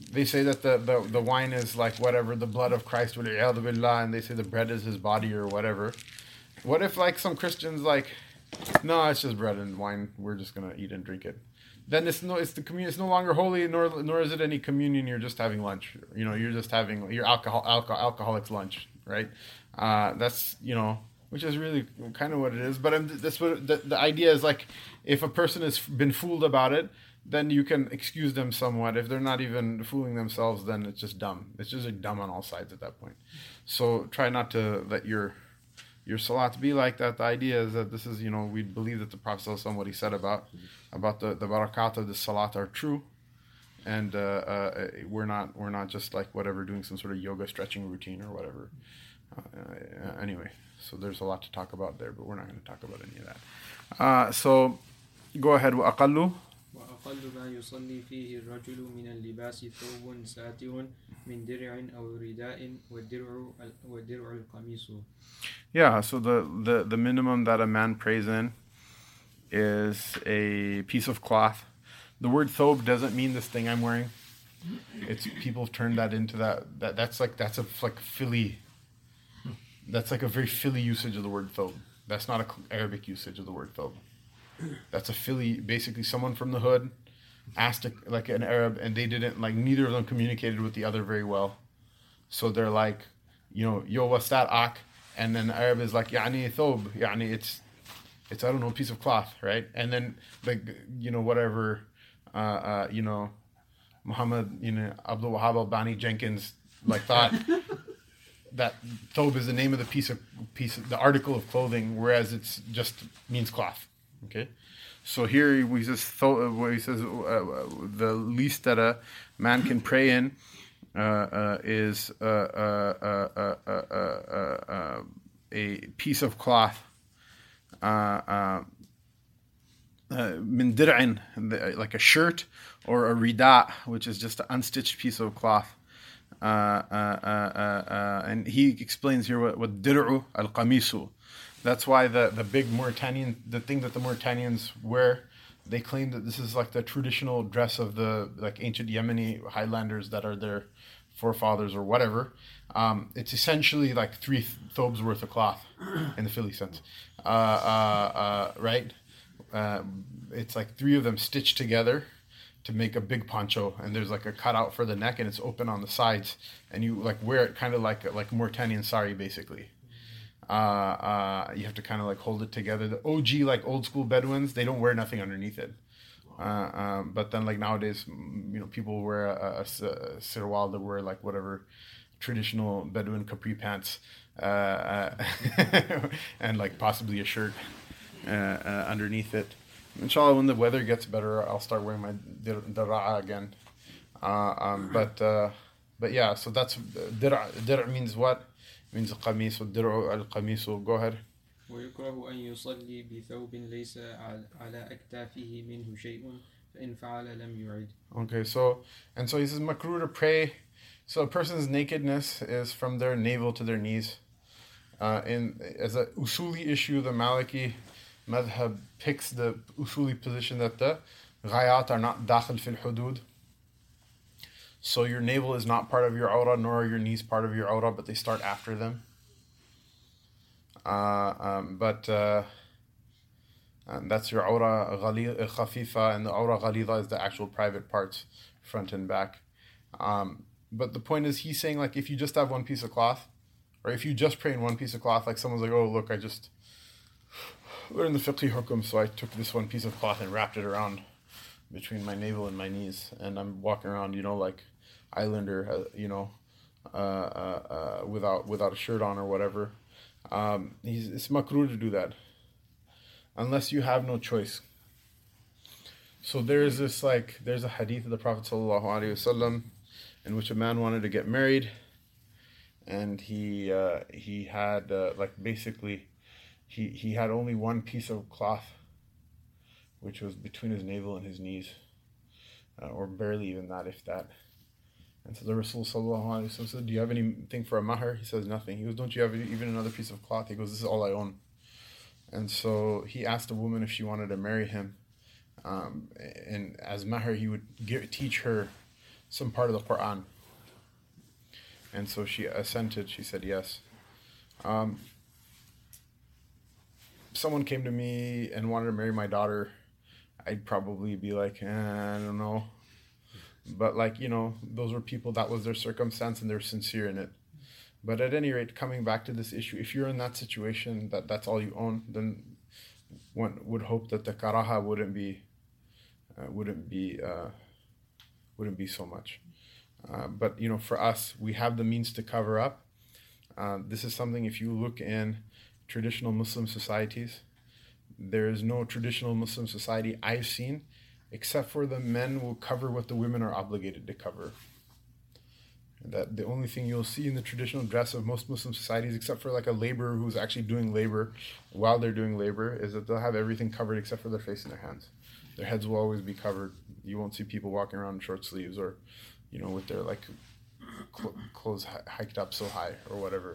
they say that the, the, the wine is like whatever, the blood of Christ, and they say the bread is his body or whatever. What if like some Christians like, no, it's just bread and wine, we're just gonna eat and drink it. Then it's no, it's the communion. It's no longer holy, nor nor is it any communion. You're just having lunch. You know, you're just having your alcohol, alcohol alcoholic's lunch, right? Uh, that's you know, which is really kind of what it is. But I'm, that's what the, the idea is. Like, if a person has been fooled about it, then you can excuse them somewhat. If they're not even fooling themselves, then it's just dumb. It's just like dumb on all sides at that point. So try not to let your your salat be like that. The idea is that this is, you know, we believe that the Prophet ﷺ, what he said about about the, the barakat of the salat are true, and uh, uh, we're not we're not just like whatever doing some sort of yoga stretching routine or whatever. Uh, anyway, so there's a lot to talk about there, but we're not going to talk about any of that. Uh, so go ahead. وأقل وأقل ما يصلي فيه الرجل من اللباس ثوب ساتر من درع أو رداء والدرع والدرع القميص. Yeah, so the, the, the minimum that a man prays in is a piece of cloth. The word thobe doesn't mean this thing I'm wearing. It's people have turned that into that, that that's like that's a like Philly. That's like a very Philly usage of the word thobe. That's not an Arabic usage of the word thobe. That's a Philly, basically someone from the hood asked a, like an Arab, and they didn't like neither of them communicated with the other very well. So they're like, you know, yo, what's that, ak? And then the Arab is like, yani thob, yani it's, it's I don't know, a piece of cloth, right? And then like, you know, whatever, uh, uh, you know, Muhammad, you know, Abdul Wahab al-Bani Jenkins, like thought that thob is the name of the piece of piece of the article of clothing, whereas it's just means cloth. Okay, so here he says, where he says uh, the least that a man can pray in uh, uh, is uh, uh, uh, uh, uh, uh, a piece of cloth, min dir'in, like a shirt, or a rida, which is just an unstitched piece of cloth. Uh, uh, uh, uh, uh, and he explains here what, what dir'u al-qamisu. That's why the, the big Mauritanian, the thing that the Mauritanians wear, they claim that this is like the traditional dress of the like ancient Yemeni highlanders that are their forefathers or whatever. Um, it's essentially like three thobes worth of cloth in the Philly sense, uh, uh, uh, right? Uh, it's like three of them stitched together to make a big poncho, and there's like a cutout for the neck, and it's open on the sides, and you like wear it kind of like like Mauritanian sari basically. Uh, uh, you have to kind of like hold it together. The O G, like old school Bedouins, they don't wear nothing underneath it. Uh, um, but then like nowadays, you know, people wear a, a, a sirwal, they wear like whatever traditional Bedouin capri pants, uh, uh, and like possibly a shirt uh, uh, underneath it. Inshallah, when the weather gets better, I'll start wearing my dira'a again. Uh, um, but uh, but yeah, so that's dira'. Dira' means what? Means القميص والدرع القميص. Go ahead. ويكره أن يصلي بثوب ليس على أكتافه منه شيء فإن فعل لم يعد. Okay, so and so he says makruh to pray. So a person's nakedness is from their navel to their knees. Uh, in as a usuli issue, the Maliki madhab picks the usuli position that the ghayat are not dakhil fil hudud. So your navel is not part of your awra, nor are your knees part of your awra, but they start after them. Uh, um, but uh, and that's your awra khafifa, and the awra ghalidha is the actual private parts, front and back. Um, but the point is, he's saying like if you just have one piece of cloth, or if you just pray in one piece of cloth, like someone's like, oh look, I just learned the fiqh hukum, so I took this one piece of cloth and wrapped it around between my navel and my knees, and I'm walking around, you know, like islander, uh, you know, uh, uh, uh, without without a shirt on or whatever. Um, he's, it's makruh to do that, unless you have no choice. So there's this like there's a hadith of the Prophet sallallahu alaihi wasallam in which a man wanted to get married, and he uh, he had uh, like basically he he had only one piece of cloth, which was between his navel and his knees, uh, or barely even that, if that. And so the Rasul sallallahu alaihi wasallam said, do you have anything for a mahar? He says, nothing. He goes, don't you have even another piece of cloth? He goes, this is all I own. And so he asked a woman if she wanted to marry him. Um, and as mahar, he would give, teach her some part of the Quran. And so she assented, she said yes. Um, someone came to me and wanted to marry my daughter, I'd probably be like, eh, I don't know. But like, you know, those were people, that was their circumstance and they're sincere in it. But at any rate, coming back to this issue, if you're in that situation, that that's all you own, then one would hope that the karaha wouldn't be, uh, wouldn't be, uh, wouldn't be so much. Uh, but, you know, for us, we have the means to cover up. Uh, this is something, if you look in traditional Muslim societies, there is no traditional Muslim society I've seen, except for the men will cover what the women are obligated to cover. That the only thing you'll see in the traditional dress of most Muslim societies, except for like a laborer who's actually doing labor while they're doing labor, is that they'll have everything covered except for their face and their hands. Their heads will always be covered. You won't see people walking around in short sleeves or, you know, with their like cl- clothes hiked up so high or whatever.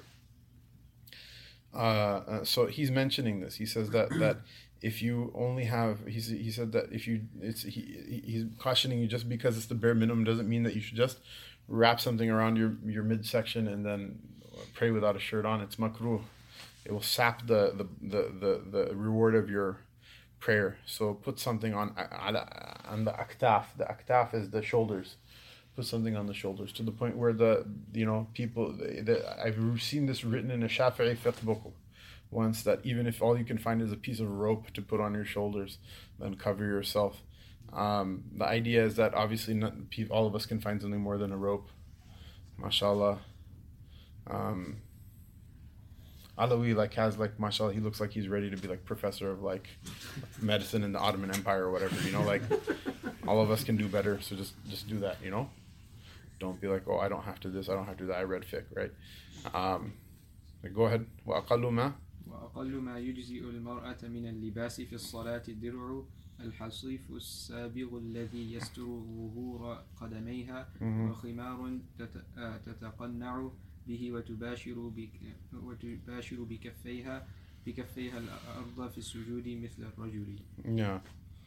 Uh, uh, so he's mentioning this. He says that that if you only have, he's, he said that if you, it's he he's cautioning you, just because it's the bare minimum doesn't mean that you should just wrap something around your, your midsection and then pray without a shirt on. It's makruh. It will sap the, the, the, the, the reward of your prayer. So put something on on the aktaf. The aktaf is the shoulders. Put something on the shoulders to the point where the, you know, people, the, the, I've seen this written in a Shafi'i fiqh book once, that even if all you can find is a piece of rope to put on your shoulders, then cover yourself. Um, the idea is that obviously not, all of us can find something more than a rope. MashaAllah. Um, Alawi like has like, mashallah, he looks like he's ready to be like professor of like medicine in the Ottoman Empire or whatever, you know, like all of us can do better, so just just do that, you know. Don't be like, oh, I don't have to this, I don't have to that, I read fiqh, right? Um, go ahead. وَأَقَلُّ مَا وأقل ما يجزئ المرأة من اللباس في الصلاة الدرع الحصيف السابغ الذي يستر ظهور قدميها وخمار تتقنع به وتباشر بك وتباشر بكفيها بكفيها الأرض في السجود مثل الرجل. Yeah.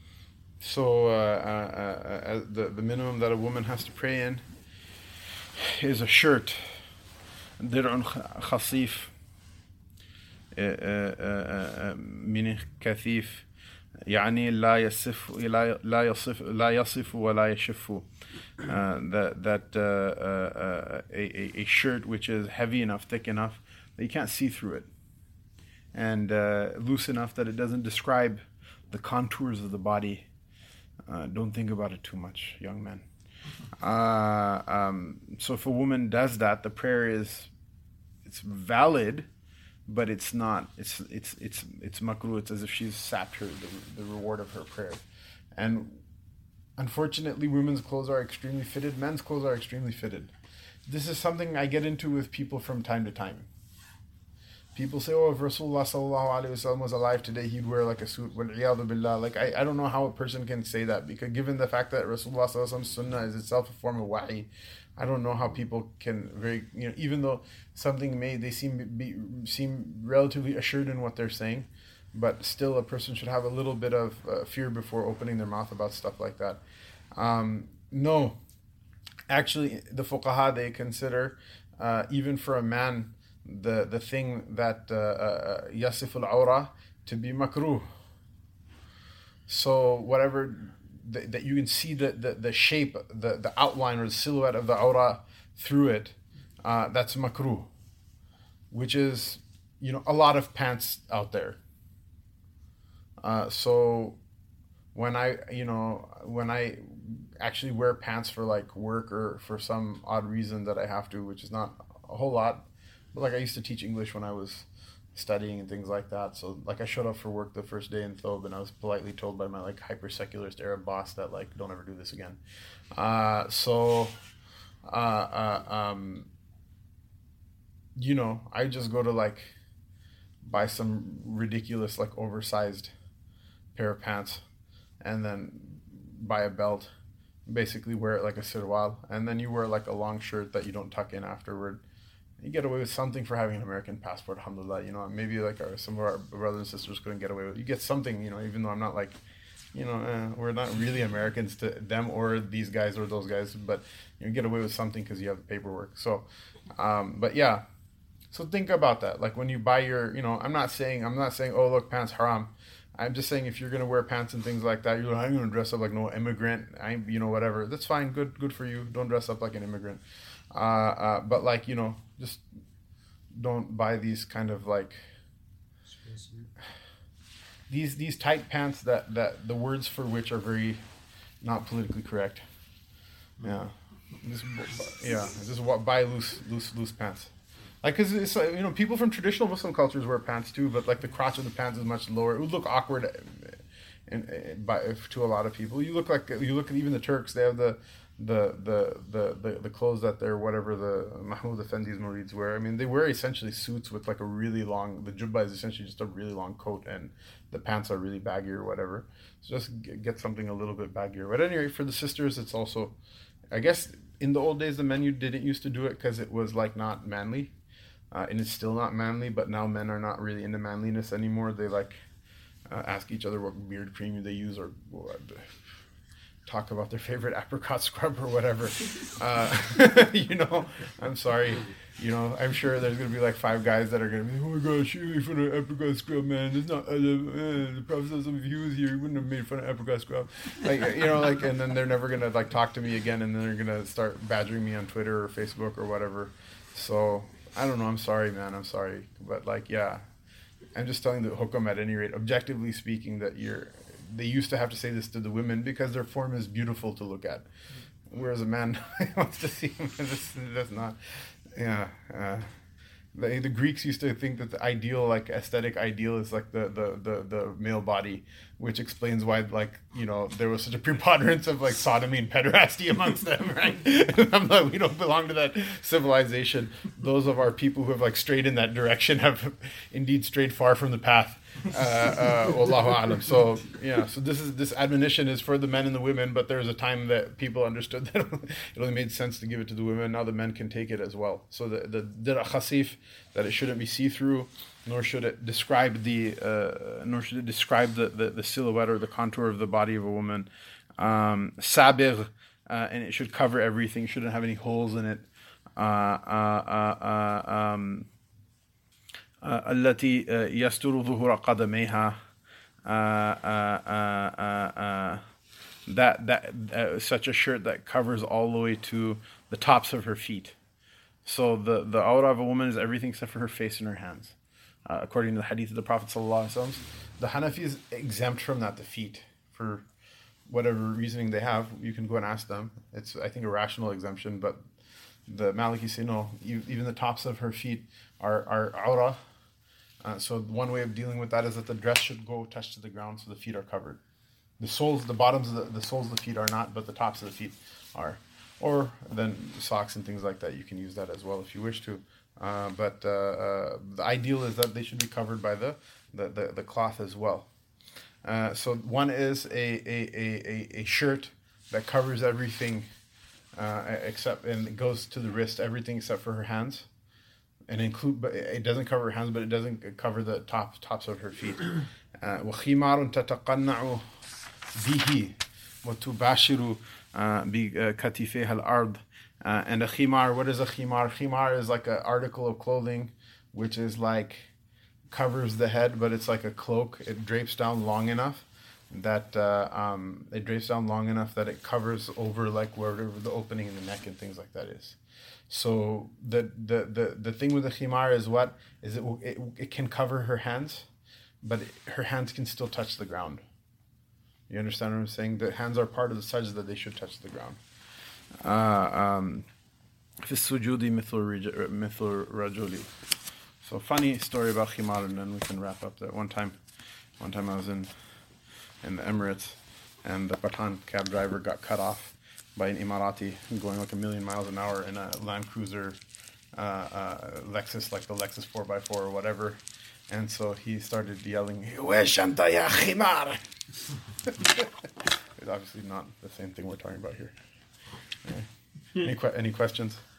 So uh, uh, uh, the the minimum that a woman has to pray in is a shirt, درع خصيف, meaning كثيف, يعني لا يصف لا يصف لا يصف ولا يشف. Uh, that that uh, uh, a, a shirt which is heavy enough, thick enough that you can't see through it, and uh, loose enough that it doesn't describe the contours of the body. Uh, don't think about it too much, young men. Uh, um, so if a woman does that, the prayer is, it's valid, but it's not. It's it's it's it's makruh. It's as if she's sapped her the, the reward of her prayer, and unfortunately, women's clothes are extremely fitted. Men's clothes are extremely fitted. This is something I get into with people from time to time. People say, oh, if Rasulullah sallallahu alaihi wasallam was alive today, he'd wear like a suit. Wal-iyadu billah. Like, I, I don't know how a person can say that, because given the fact that Rasulullah sallallahu alaihi wasallam's sunnah is itself a form of wahi, I don't know how people can very, you know, even though something may, they seem be, seem relatively assured in what they're saying, but still a person should have a little bit of uh, fear before opening their mouth about stuff like that. Um, no, actually, the fuqaha, they consider, uh, even for a man, the the thing that yasif uh, al-awra uh, to be makruh. So whatever th- that you can see the, the, the shape, the, the outline or the silhouette of the awra through it, uh, that's makruh, which is, you know, a lot of pants out there. Uh, so when I, you know, when I actually wear pants for like work or for some odd reason that I have to, which is not a whole lot, but like I used to teach English when I was studying and things like that. So like I showed up for work the first day in Thob, and I was politely told by my like hyper secularist Arab boss that like, don't ever do this again. Uh, so, uh, uh, um, you know, I just go to like buy some ridiculous like oversized pair of pants, and then buy a belt, basically wear it like a sirwal, and then you wear like a long shirt that you don't tuck in afterward. You get away with something for having an American passport, alhamdulillah, you know, maybe like our, some of our brothers and sisters couldn't get away with it. You get something, you know, even though I'm not like you know, uh, we're not really Americans to them or these guys or those guys, but you get away with something because you have the paperwork. So, um, but yeah, so think about that. Like when you buy your, you know, I'm not saying, I'm not saying, oh, look, pants haram. I'm just saying if you're going to wear pants and things like that, you're like, I'm going to dress up like no immigrant. I'm, you know, whatever. That's fine. Good, good for you. Don't dress up like an immigrant. Uh, uh, but like, you know, just don't buy these kind of like, These these tight pants that, that the words for which are very not politically correct. Yeah, just yeah, just buy loose loose loose pants. Like, cause it's like, you know, people from traditional Muslim cultures wear pants too, but like the crotch of the pants is much lower. It would look awkward, in, in, by to a lot of people. You look like you look at even the Turks. They have the the the the the, the clothes that they're whatever the Mahmoud Effendi's Murids wear. I mean, they wear essentially suits with like a really long. The jubba is essentially just a really long coat and the pants are really baggy or whatever. So just get something a little bit baggier. But anyway, for the sisters, it's also, I guess in the old days, the men didn't used to do it because it was like not manly. Uh, and it's still not manly, but now men are not really into manliness anymore. They like uh, ask each other what beard cream they use or what, talk about their favorite apricot scrub or whatever. Uh, you know, I'm sorry. You know, I'm sure there's going to be like five guys that are going to be, oh my gosh, you made fun of apricot scrub, man. It's not, uh, uh, the Prophet says if he was here, he wouldn't have made fun of apricot scrub. Like, you know, like, and then they're never going to like talk to me again, and then they're going to start badgering me on Twitter or Facebook or whatever. So, I don't know. I'm sorry, man. I'm sorry. But like, yeah, I'm just telling the hukum at any rate, objectively speaking, that you're, they used to have to say this to the women because their form is beautiful to look at. Whereas a man wants to see him, that's not. Yeah, uh, the, the Greeks used to think that the ideal, like aesthetic ideal, is like the, the, the, the male body, which explains why, like, you know, there was such a preponderance of like sodomy and pederasty amongst them, right? I'm like, we don't belong to that civilization. Those of our people who have like strayed in that direction have indeed strayed far from the path. Uh, uh, Wallahu a'lam. So yeah, so this is this admonition is for the men and the women, but there was a time that people understood that it only made sense to give it to the women. Now the men can take it as well. So the the dir'a khasif, that it shouldn't be see-through, nor should it describe the uh, nor should it describe the, the, the silhouette or the contour of the body of a woman. Um, sabigh, uh, and it should cover everything. It shouldn't have any holes in it. Uh, uh, uh, uh, um, التي يستر ظهور قدميها that that uh, such a shirt that covers all the way to the tops of her feet. So the the awrah of a woman is everything except for her face and her hands, uh, according to the hadith of the Prophet sallallahu alaihi wasallam. The Hanafi is exempt from that, the feet, for whatever reasoning they have. You can go and ask them. It's, I think, a rational exemption, but the Maliki say no, you, even the tops of her feet are are awrah. Uh, so one way of dealing with that is that the dress should go touch to the ground, so the feet are covered. The soles, the bottoms of the, the soles of the feet are not, but the tops of the feet are. Or then socks and things like that, you can use that as well if you wish to. Uh, but uh, uh, the ideal is that they should be covered by the, the, the, the cloth as well. Uh, so one is a, a, a, a shirt that covers everything uh, except, and it goes to the wrist, everything except for her hands. And include, but it doesn't cover her hands, but it doesn't cover the top tops of her feet. وَخِمَارٌ تَتَقَنَّعُ بِهِ وَتُبَاشِرُ بِكَتِفَيْهَا الْأَرْضِ. And a khimar, what is a khimar? Khimar is like an article of clothing, which is like, covers the head, but it's like a cloak. It drapes down long enough that, uh, um, it drapes down long enough that it covers over like wherever the opening in the neck and things like that is. So the, the, the, the thing with the khimar is what? Is it, it, it can cover her hands, but it, her hands can still touch the ground. You understand what I'm saying? The hands are part of the sajda that they should touch the ground. Uh, um, في السجود مثل مثل رجلي. So funny story about khimar, and then we can wrap up that. One time, one time I was in in the Emirates, and the Patan cab driver got cut off by an Emirati going like a million miles an hour in a Land Cruiser uh, uh, Lexus, like the Lexus four by four or whatever. And so he started yelling, "Wesh anta ya khimar!" It's obviously not the same thing we're talking about here. Okay. Any, que- any questions?